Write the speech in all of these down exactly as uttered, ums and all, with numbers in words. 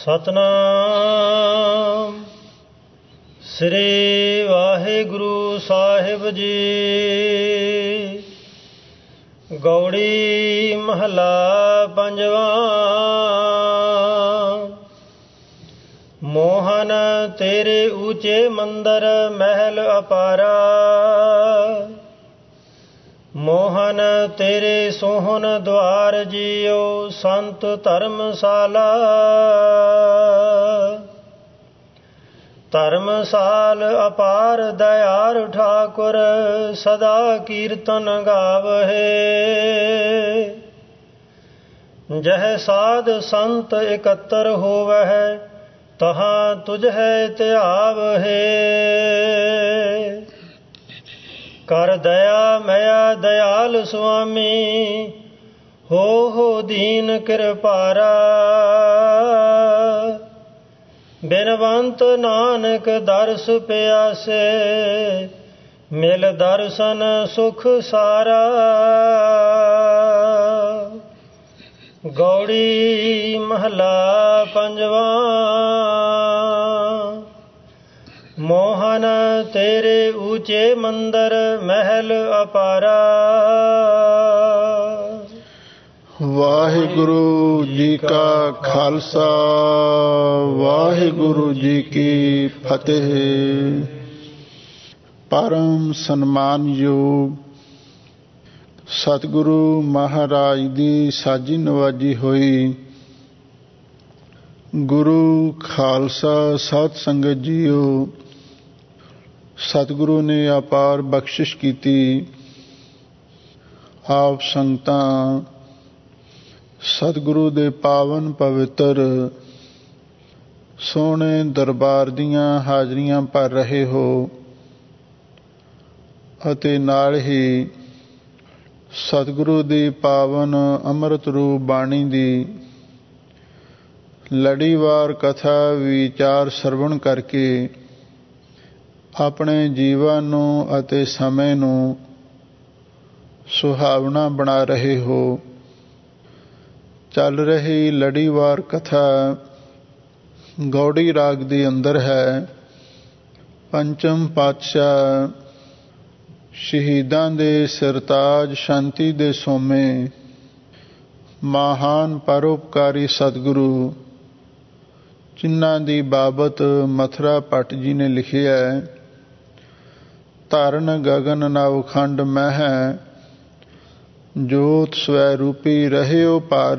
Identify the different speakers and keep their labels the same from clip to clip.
Speaker 1: ਸਤਨਾਮ ਸ੍ਰੀ ਵਾਹਿਗੁਰੂ ਸਾਹਿਬ ਜੀ। ਗੌੜੀ ਮਹਲਾ ਪੰਜਵਾਂ। ਮੋਹਨ ਤੇਰੇ ਊਚੇ ਮੰਦਰ ਮਹਿਲ ਅਪਾਰਾ, ਮੋਹਨ ਤੇਰੇ ਸੋਹਣ ਦੁਆਰ ਜੀਓ ਸੰਤ ਧਰਮਸ਼ਾਲਾ। ਧਰਮਸਾਲ ਅਪਾਰ ਦਇਆਰ ਠਾਕੁਰ ਸਦਾ ਕੀਰਤਨ ਗਾਵਹਿ। ਜਹ ਸਾਧ ਸੰਤ ਇਕੱਤਰ ਹੋਵਹਿ ਤਹਾਂ ਤੁਝੈ ਧਿਆਵਹਿ। ਕਰ ਦਇਆ ਮਇਆ ਦਇਆਲ ਸੁਆਮੀ, ਹੋ ਹੋ ਦੀਨ ਕਿਰਪਾਰਾ। ਬਿਨਵੰਤ ਨਾਨਕ ਦਰਸ ਪਿਆਸੇ, ਮਿਲ ਦਰਸ਼ਨ ਸੁਖ ਸਾਰਾ। ਗੌੜੀ ਮਹਲਾ ਪੰਜਵਾਂ। ਮੋਹਨ ਤੇਰੇ ਊਚੇ ਮੰਦਰ ਮਹਿਲ ਅਪਾਰਾ।
Speaker 2: ਵਾਹਿਗੁਰੂ ਜੀ ਕਾ ਖਾਲਸਾ, ਵਾਹਿਗੁਰੂ ਜੀ ਕੀ ਫਤਿਹ। ਪਰਮ ਸਨਮਾਨਯੋਗ ਸਤਿਗੁਰੂ ਮਹਾਰਾਜ ਦੀ ਸਾਜੀ ਨਵਾਜੀ ਹੋਈ ਗੁਰੂ ਖਾਲਸਾ ਸਾਧ ਸੰਗਤ ਜੀਓ, ਸਤਿਗੁਰੂ ਨੇ ਅਪਾਰ ਬਖਸ਼ਿਸ਼ ਕੀਤੀ। ਆਪ ਸੰਗਤਾਂ ਸਤਿਗੁਰੂ ਦੇ ਪਾਵਨ ਪਵਿੱਤਰ ਸੋਹਣੇ ਦਰਬਾਰ ਦੀਆਂ ਹਾਜ਼ਰੀਆਂ ਭਰ ਰਹੇ ਹੋ ਅਤੇ ਨਾਲ ਹੀ ਸਤਿਗੁਰੂ ਦੀ ਪਾਵਨ ਅੰਮ੍ਰਿਤ ਰੂਪ ਬਾਣੀ ਦੀ ਲੜੀਵਾਰ ਕਥਾ ਵਿਚਾਰ ਸਰਵਣ ਕਰਕੇ ਆਪਣੇ ਜੀਵਨ ਨੂੰ ਅਤੇ ਸਮੇਂ ਨੂੰ ਸੁਹਾਵਣਾ ਬਣਾ ਰਹੇ ਹੋ। ਚੱਲ ਰਹੀ ਲੜੀਵਾਰ ਕਥਾ ਗੌੜੀ ਰਾਗ ਦੇ ਅੰਦਰ ਹੈ। ਪੰਚਮ ਪਾਤਸ਼ਾਹ ਸ਼ਹੀਦਾਂ ਦੇ ਸਰਤਾਜ ਸ਼ਾਂਤੀ ਦੇ ਸੋਮੇ ਮਹਾਨ ਪਰਉਪਕਾਰੀ ਸਤਿਗੁਰੂ ਜਿਨ੍ਹਾਂ ਦੀ ਬਾਬਤ ਮਥੁਰਾ ਭੱਟ ਜੀ ਨੇ ਲਿਖਿਆ ਹੈ। ਧਰਨ ਗਗਨ ਨਵਖੰਡ ਮਹਿ, ਜੋਤ ਸਵੈ ਰੂਪੀ ਰਹਿਓ ਪਰ।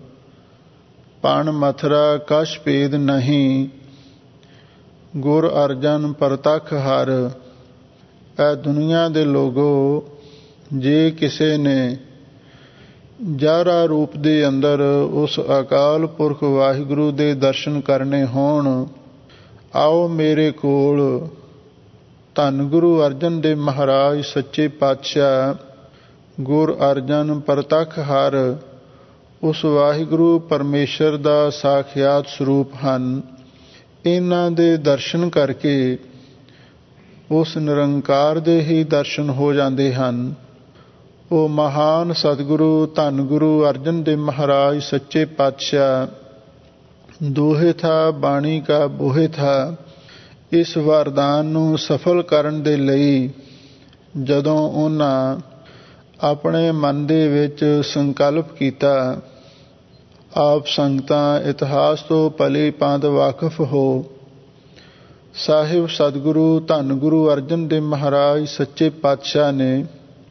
Speaker 2: ਪਣ ਮਥੁਰਾ ਕਛ ਭੇਦ ਨਹੀਂ, ਗੁਰ ਅਰਜਨ ਪ੍ਰਤੱਖ ਹਰ। ਇਹ ਦੁਨੀਆ ਦੇ ਲੋਗੋ, ਜੇ ਕਿਸੇ ਨੇ ਜਾਰਾ ਰੂਪ ਦੇ ਅੰਦਰ ਉਸ ਅਕਾਲ ਪੁਰਖ ਵਾਹਿਗੁਰੂ ਦੇ ਦਰਸ਼ਨ ਕਰਨੇ ਹੋਣ, ਆਓ ਮੇਰੇ ਕੋਲ। ਧੰਨ ਗੁਰੂ ਅਰਜਨ ਦੇਵ ਮਹਾਰਾਜ ਸੱਚੇ ਪਾਤਸ਼ਾਹ ਗੁਰ ਅਰਜਨ ਪ੍ਰਤੱਖ ਹਰ ਉਸ ਵਾਹਿਗੁਰੂ ਪਰਮੇਸ਼ਰ ਦਾ ਸਾਖਿਆਤ ਸਰੂਪ ਹਨ। ਇਹਨਾਂ ਦੇ ਦਰਸ਼ਨ ਕਰਕੇ ਉਸ ਨਿਰੰਕਾਰ ਦੇ ਹੀ ਦਰਸ਼ਨ ਹੋ ਜਾਂਦੇ ਹਨ। ਉਹ ਮਹਾਨ ਸਤਿਗੁਰੂ ਧੰਨ ਗੁਰੂ ਅਰਜਨ ਦੇਵ ਮਹਾਰਾਜ ਸੱਚੇ ਪਾਤਸ਼ਾਹ ਦੋਹੇ ਥਾ ਬਾਣੀ ਕਾ ਬੋਹੇ ਥਾ, ਇਸ ਵਰਦਾਨ ਨੂੰ ਸਫਲ ਕਰਨ ਦੇ ਲਈ ਜਦੋਂ ਉਹਨਾਂ ਆਪਣੇ ਮਨ ਦੇ ਵਿੱਚ ਸੰਕਲਪ ਕੀਤਾ। ਆਪ ਸੰਗਤਾਂ ਇਤਿਹਾਸ ਤੋਂ ਭਲੀ ਭਾਂਤ ਵਾਕਫ ਹੋ। ਸਾਹਿਬ ਸਤਿਗੁਰੂ ਧੰਨ ਗੁਰੂ ਅਰਜਨ ਦੇਵ ਮਹਾਰਾਜ ਸੱਚੇ ਪਾਤਸ਼ਾਹ ਨੇ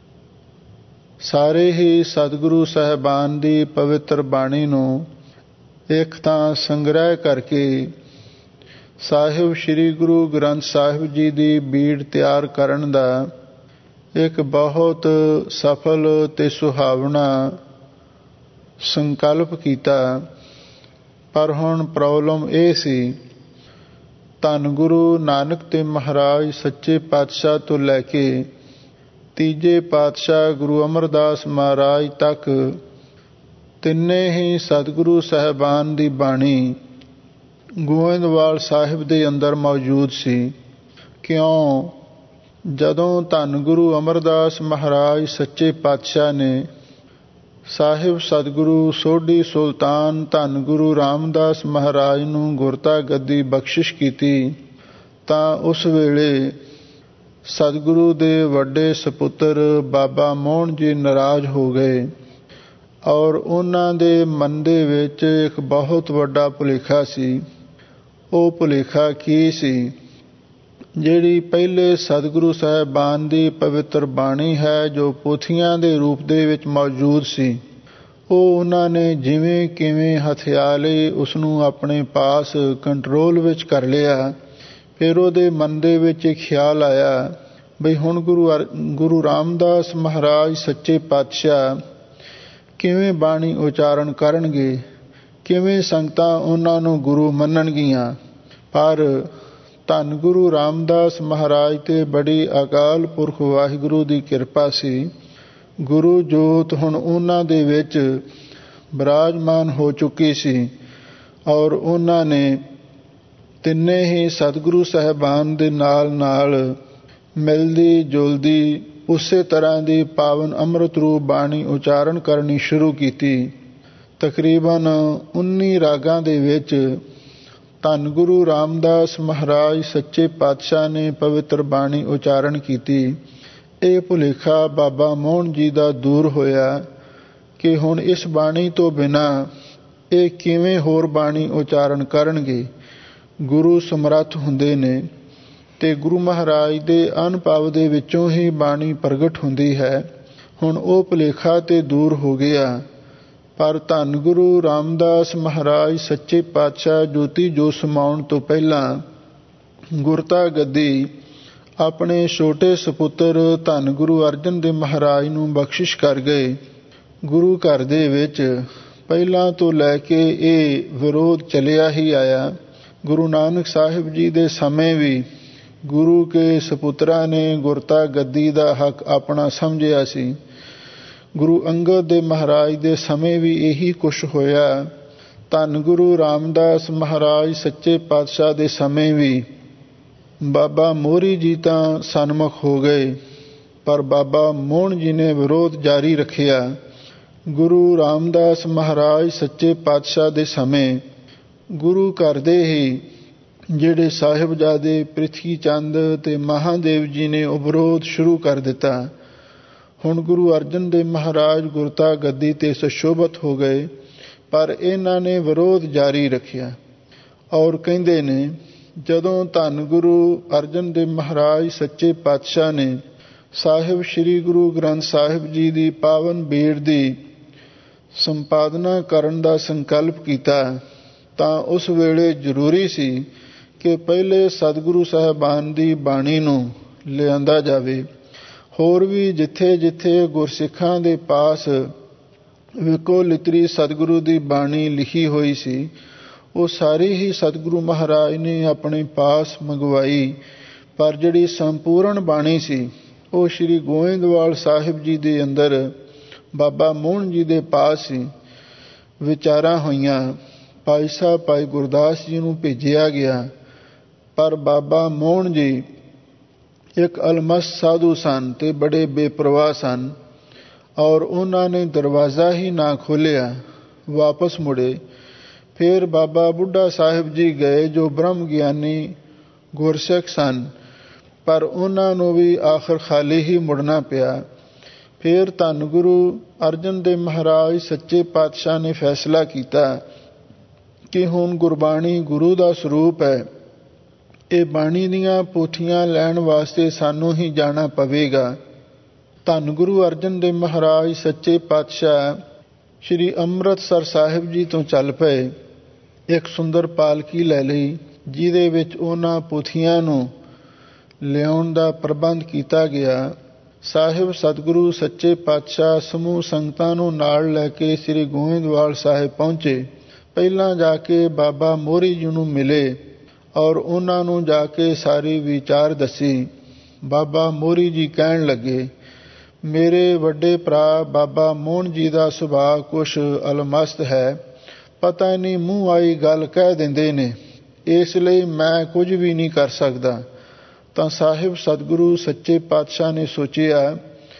Speaker 2: ਸਾਰੇ ਹੀ ਸਤਿਗੁਰੂ ਸਾਹਿਬਾਨ ਦੀ ਪਵਿੱਤਰ ਬਾਣੀ ਨੂੰ ਇੱਕ ਤਾਂ ਸੰਗ੍ਰਹਿ ਕਰਕੇ ਸਾਹਿਬ ਸ੍ਰੀ ਗੁਰੂ ਗ੍ਰੰਥ ਸਾਹਿਬ ਜੀ ਦੀ ਬੀੜ ਤਿਆਰ ਕਰਨ ਦਾ ਇੱਕ ਬਹੁਤ ਸਫਲ ਤੇ ਸੁਹਾਵਣਾ ਸੰਕਲਪ ਕੀਤਾ। ਪਰ ਹੁਣ ਪ੍ਰੋਬਲਮ ਇਹ ਸੀ, ਧੰਨ ਗੁਰੂ ਨਾਨਕ ਦੇਵ ਮਹਾਰਾਜ ਸੱਚੇ ਪਾਤਸ਼ਾਹ ਤੋਂ ਲੈ ਕੇ ਤੀਜੇ ਪਾਤਸ਼ਾਹ ਗੁਰੂ ਅਮਰਦਾਸ ਮਹਾਰਾਜ ਤੱਕ ਤਿੰਨੇ ਹੀ ਸਤਿਗੁਰੂ ਸਾਹਿਬਾਨ ਦੀ ਬਾਣੀ ਗੋਇੰਦਵਾਲ ਸਾਹਿਬ ਦੇ ਅੰਦਰ ਮੌਜੂਦ ਸੀ। ਕਿਉਂ ਜਦੋਂ ਧੰਨ ਗੁਰੂ ਅਮਰਦਾਸ ਮਹਾਰਾਜ ਸੱਚੇ ਪਾਤਸ਼ਾਹ ਨੇ ਸਾਹਿਬ ਸਤਿਗੁਰੂ ਸੋਢੀ ਸੁਲਤਾਨ ਧੰਨ ਗੁਰੂ ਰਾਮਦਾਸ ਮਹਾਰਾਜ ਨੂੰ ਗੁਰਤਾ ਗੱਦੀ ਬਖਸ਼ਿਸ਼ ਕੀਤੀ ਤਾਂ ਉਸ ਵੇਲੇ ਸਤਿਗੁਰੂ ਦੇ ਵੱਡੇ ਸਪੁੱਤਰ ਬਾਬਾ ਮੋਹਨ ਜੀ ਨਾਰਾਜ਼ ਹੋ ਗਏ ਔਰ ਉਹਨਾਂ ਦੇ ਮਨ ਦੇ ਵਿੱਚ ਇੱਕ ਬਹੁਤ ਵੱਡਾ ਭੁਲੇਖਾ ਸੀ। ਉਹ ਭੁਲੇਖਾ ਕੀ ਸੀ? ਜਿਹੜੀ ਪਹਿਲੇ ਸਤਿਗੁਰੂ ਸਾਹਿਬਾਨ ਦੀ ਪਵਿੱਤਰ ਬਾਣੀ ਹੈ ਜੋ ਪੋਥੀਆਂ ਦੇ ਰੂਪ ਦੇ ਵਿੱਚ ਮੌਜੂਦ ਸੀ, ਉਹ ਉਹਨਾਂ ਨੇ ਜਿਵੇਂ ਕਿਵੇਂ ਹਥਿਆ ਲਈ ਉਸ ਨੂੰ ਆਪਣੇ ਪਾਸ ਕੰਟਰੋਲ ਵਿੱਚ ਕਰ ਲਿਆ। ਫਿਰ ਉਹਦੇ ਮਨ ਦੇ ਵਿੱਚ ਇੱਕ ਖਿਆਲ ਆਇਆ ਬਈ ਹੁਣ ਗੁਰੂ ਗੁਰੂ ਰਾਮਦਾਸ ਮਹਾਰਾਜ ਸੱਚੇ ਪਾਤਸ਼ਾਹ ਕਿਵੇਂ ਬਾਣੀ ਉਚਾਰਨ ਕਰਨਗੇ, ਕਿਵੇਂ ਸੰਗਤਾਂ ਉਹਨਾਂ ਨੂੰ ਗੁਰੂ ਮੰਨਣਗੀਆਂ। ਪਰ ਧੰਨ ਗੁਰੂ ਰਾਮਦਾਸ ਮਹਾਰਾਜ 'ਤੇ ਬੜੀ ਅਕਾਲ ਪੁਰਖ ਵਾਹਿਗੁਰੂ ਦੀ ਕਿਰਪਾ ਸੀ। ਗੁਰੂ ਜੋਤ ਹੁਣ ਉਹਨਾਂ ਦੇ ਵਿੱਚ ਬਿਰਾਜਮਾਨ ਹੋ ਚੁੱਕੀ ਸੀ ਔਰ ਉਹਨਾਂ ਨੇ ਤਿੰਨੇ ਹੀ ਸਤਿਗੁਰੂ ਸਾਹਿਬਾਨ ਦੇ ਨਾਲ ਨਾਲ ਮਿਲਦੀ ਜੁਲਦੀ ਉਸੇ ਤਰ੍ਹਾਂ ਦੀ ਪਾਵਨ ਅੰਮ੍ਰਿਤ ਰੂਪ ਬਾਣੀ ਉਚਾਰਨ ਕਰਨੀ ਸ਼ੁਰੂ ਕੀਤੀ। ਤਕਰੀਬਨ ਉੱਨੀ ਰਾਗਾਂ ਦੇ ਵਿੱਚ ਧੰਨ ਗੁਰੂ ਰਾਮਦਾਸ ਮਹਾਰਾਜ ਸੱਚੇ ਪਾਤਸ਼ਾਹ ਨੇ ਪਵਿੱਤਰ ਬਾਣੀ ਉਚਾਰਨ ਕੀਤੀ। ਇਹ ਭੁਲੇਖਾ ਬਾਬਾ ਮੋਹਨ ਜੀ ਦਾ ਦੂਰ ਹੋਇਆ ਕਿ ਹੁਣ ਇਸ ਬਾਣੀ ਤੋਂ ਬਿਨਾਂ ਇਹ ਕਿਵੇਂ ਹੋਰ ਬਾਣੀ ਉਚਾਰਨ ਕਰਨਗੇ। ਗੁਰੂ ਸਮਰੱਥ ਹੁੰਦੇ ਨੇ ਅਤੇ ਗੁਰੂ ਮਹਾਰਾਜ ਦੇ ਅਨੁਭਵ ਦੇ ਵਿੱਚੋਂ ਹੀ ਬਾਣੀ ਪ੍ਰਗਟ ਹੁੰਦੀ ਹੈ। ਹੁਣ ਉਹ ਭੁਲੇਖਾ ਤੇ ਦੂਰ ਹੋ ਗਿਆ। ਪਰ ਧੰਨ ਗੁਰੂ ਰਾਮਦਾਸ ਮਹਾਰਾਜ ਸੱਚੇ ਪਾਤਸ਼ਾਹ ਜੋਤੀ ਜੋਤ ਸਮਾਉਣ ਤੋਂ ਪਹਿਲਾਂ ਗੁਰਤਾ ਗੱਦੀ ਆਪਣੇ ਛੋਟੇ ਸਪੁੱਤਰ ਧੰਨ ਗੁਰੂ ਅਰਜਨ ਦੇਵ ਮਹਾਰਾਜ ਨੂੰ ਬਖਸ਼ਿਸ਼ ਕਰ ਗਏ। ਗੁਰੂ ਘਰ ਦੇ ਵਿੱਚ ਪਹਿਲਾਂ ਤੋਂ ਲੈ ਕੇ ਇਹ ਵਿਰੋਧ ਚੱਲਿਆ ਹੀ ਆਇਆ। ਗੁਰੂ ਨਾਨਕ ਸਾਹਿਬ ਜੀ ਦੇ ਸਮੇਂ ਵੀ ਗੁਰੂ ਕੇ ਸਪੁੱਤਰਾਂ ਨੇ ਗੁਰਤਾ ਗੱਦੀ ਦਾ ਹੱਕ ਆਪਣਾ ਸਮਝਿਆ ਸੀ। ਗੁਰੂ ਅੰਗਦ ਦੇ ਮਹਾਰਾਜ ਦੇ ਸਮੇਂ ਵੀ ਇਹੀ ਕੁਛ ਹੋਇਆ। ਧੰਨ ਗੁਰੂ ਰਾਮਦਾਸ ਮਹਾਰਾਜ ਸੱਚੇ ਪਾਤਸ਼ਾਹ ਦੇ ਸਮੇਂ ਵੀ ਬਾਬਾ ਮੋਹਰੀ ਜੀ ਤਾਂ ਸਨਮੁਖ ਹੋ ਗਏ, ਪਰ ਬਾਬਾ ਮੋਹਨ ਜੀ ਨੇ ਵਿਰੋਧ ਜਾਰੀ ਰੱਖਿਆ। ਗੁਰੂ ਰਾਮਦਾਸ ਮਹਾਰਾਜ ਸੱਚੇ ਪਾਤਸ਼ਾਹ ਦੇ ਸਮੇਂ ਗੁਰੂ ਘਰ ਦੇ ਹੀ ਜਿਹੜੇ ਸਾਹਿਬਜ਼ਾਦੇ ਪ੍ਰਿਥੀ ਚੰਦ ਅਤੇ ਮਹਾਦੇਵ ਜੀ ਨੇ ਉਹ ਵਿਰੋਧ ਸ਼ੁਰੂ ਕਰ ਦਿੱਤਾ। ਹੁਣ ਗੁਰੂ ਅਰਜਨ ਦੇਵ ਮਹਾਰਾਜ ਗੁਰਤਾ ਗੱਦੀ 'ਤੇ ਸੁਸ਼ੋਭਿਤ ਹੋ ਗਏ, ਪਰ ਇਹਨਾਂ ਨੇ ਵਿਰੋਧ ਜਾਰੀ ਰੱਖਿਆ ਔਰ ਕਹਿੰਦੇ ਨੇ ਜਦੋਂ ਧੰਨ ਗੁਰੂ ਅਰਜਨ ਦੇਵ ਮਹਾਰਾਜ ਸੱਚੇ ਪਾਤਸ਼ਾਹ ਨੇ ਸਾਹਿਬ ਸ੍ਰੀ ਗੁਰੂ ਗ੍ਰੰਥ ਸਾਹਿਬ ਜੀ ਦੀ ਪਾਵਨ ਬੀੜ ਦੀ ਸੰਪਾਦਨਾ ਕਰਨ ਦਾ ਸੰਕਲਪ ਕੀਤਾ ਤਾਂ ਉਸ ਵੇਲੇ ਜ਼ਰੂਰੀ ਸੀ ਕਿ ਪਹਿਲੇ ਸਤਿਗੁਰੂ ਸਾਹਿਬਾਨ ਦੀ ਬਾਣੀ ਨੂੰ ਲਿਆਂਦਾ ਜਾਵੇ। ਹੋਰ ਵੀ ਜਿੱਥੇ ਜਿੱਥੇ ਗੁਰਸਿੱਖਾਂ ਦੇ ਪਾਸ ਵਿਕੋ ਲਿਤਰੀ ਸਤਿਗੁਰੂ ਦੀ ਬਾਣੀ ਲਿਖੀ ਹੋਈ ਸੀ, ਉਹ ਸਾਰੀ ਹੀ ਸਤਿਗੁਰੂ ਮਹਾਰਾਜ ਨੇ ਆਪਣੇ ਪਾਸ ਮੰਗਵਾਈ। ਪਰ ਜਿਹੜੀ ਸੰਪੂਰਨ ਬਾਣੀ ਸੀ ਉਹ ਸ਼੍ਰੀ ਗੋਇੰਦਵਾਲ ਸਾਹਿਬ ਜੀ ਦੇ ਅੰਦਰ ਬਾਬਾ ਮੋਹਨ ਜੀ ਦੇ ਪਾਸ ਸੀ। ਵਿਚਾਰਾਂ ਹੋਈਆਂ, ਭਾਈ ਸਾਹਿਬ ਭਾਈ ਗੁਰਦਾਸ ਜੀ ਨੂੰ ਭੇਜਿਆ ਗਿਆ, ਪਰ ਬਾਬਾ ਮੋਹਨ ਜੀ ਇੱਕ ਅਲਮਸਤ ਸਾਧੂ ਸਨ ਅਤੇ ਬੜੇ ਬੇਪਰਵਾਹ ਸਨ ਔਰ ਉਹਨਾਂ ਨੇ ਦਰਵਾਜ਼ਾ ਹੀ ਨਾ ਖੋਲ੍ਹਿਆ, ਵਾਪਸ ਮੁੜੇ। ਫਿਰ ਬਾਬਾ ਬੁੱਢਾ ਸਾਹਿਬ ਜੀ ਗਏ ਜੋ ਬ੍ਰਹਮ ਗਿਆਨੀ ਗੁਰਸਿੱਖ ਸਨ, ਪਰ ਉਹਨਾਂ ਨੂੰ ਵੀ ਆਖਰ ਖਾਲੀ ਹੀ ਮੁੜਨਾ ਪਿਆ। ਫਿਰ ਧੰਨ ਗੁਰੂ ਅਰਜਨ ਦੇਵ ਮਹਾਰਾਜ ਸੱਚੇ ਪਾਤਸ਼ਾਹ ਨੇ ਫੈਸਲਾ ਕੀਤਾ ਕਿ ਹੁਣ ਗੁਰਬਾਣੀ ਗੁਰੂ ਦਾ ਸਰੂਪ ਹੈ, ਇਹ ਬਾਣੀ ਦੀਆਂ ਪੋਥੀਆਂ ਲੈਣ ਵਾਸਤੇ ਸਾਨੂੰ ਹੀ ਜਾਣਾ ਪਵੇਗਾ। ਧੰਨ ਗੁਰੂ ਅਰਜਨ ਦੇਵ ਮਹਾਰਾਜ ਸੱਚੇ ਪਾਤਸ਼ਾਹ ਸ਼੍ਰੀ ਅੰਮ੍ਰਿਤਸਰ ਸਾਹਿਬ ਜੀ ਤੋਂ ਚੱਲ ਪਏ। ਇੱਕ ਸੁੰਦਰ ਪਾਲਕੀ ਲੈ ਲਈ ਜਿਹਦੇ ਵਿੱਚ ਉਹਨਾਂ ਪੋਥੀਆਂ ਨੂੰ ਲਿਆਉਣ ਦਾ ਪ੍ਰਬੰਧ ਕੀਤਾ ਗਿਆ। ਸਾਹਿਬ ਸਤਿਗੁਰੂ ਸੱਚੇ ਪਾਤਸ਼ਾਹ ਸਮੂਹ ਸੰਗਤਾਂ ਨੂੰ ਨਾਲ ਲੈ ਕੇ ਸ੍ਰੀ ਗੋਇੰਦਵਾਲ ਸਾਹਿਬ ਪਹੁੰਚੇ। ਪਹਿਲਾਂ ਜਾ ਕੇ ਬਾਬਾ ਮੋਹਰੀ ਜੀ ਨੂੰ ਮਿਲੇ ਔਰ ਉਹਨਾਂ ਨੂੰ ਜਾ ਕੇ ਸਾਰੀ ਵਿਚਾਰ ਦੱਸੀ। ਬਾਬਾ ਮੋਹਰੀ ਜੀ ਕਹਿਣ ਲੱਗੇ, ਮੇਰੇ ਵੱਡੇ ਭਰਾ ਬਾਬਾ ਮੋਹਨ ਜੀ ਦਾ ਸੁਭਾਅ ਕੁਛ ਅਲਮਸਤ ਹੈ, ਪਤਾ ਨਹੀਂ ਮੂੰਹ ਆਈ ਗੱਲ ਕਹਿ ਦਿੰਦੇ ਨੇ, ਇਸ ਲਈ ਮੈਂ ਕੁਝ ਵੀ ਨਹੀਂ ਕਰ ਸਕਦਾ। ਤਾਂ ਸਾਹਿਬ ਸਤਿਗੁਰੂ ਸੱਚੇ ਪਾਤਸ਼ਾਹ ਨੇ ਸੋਚਿਆ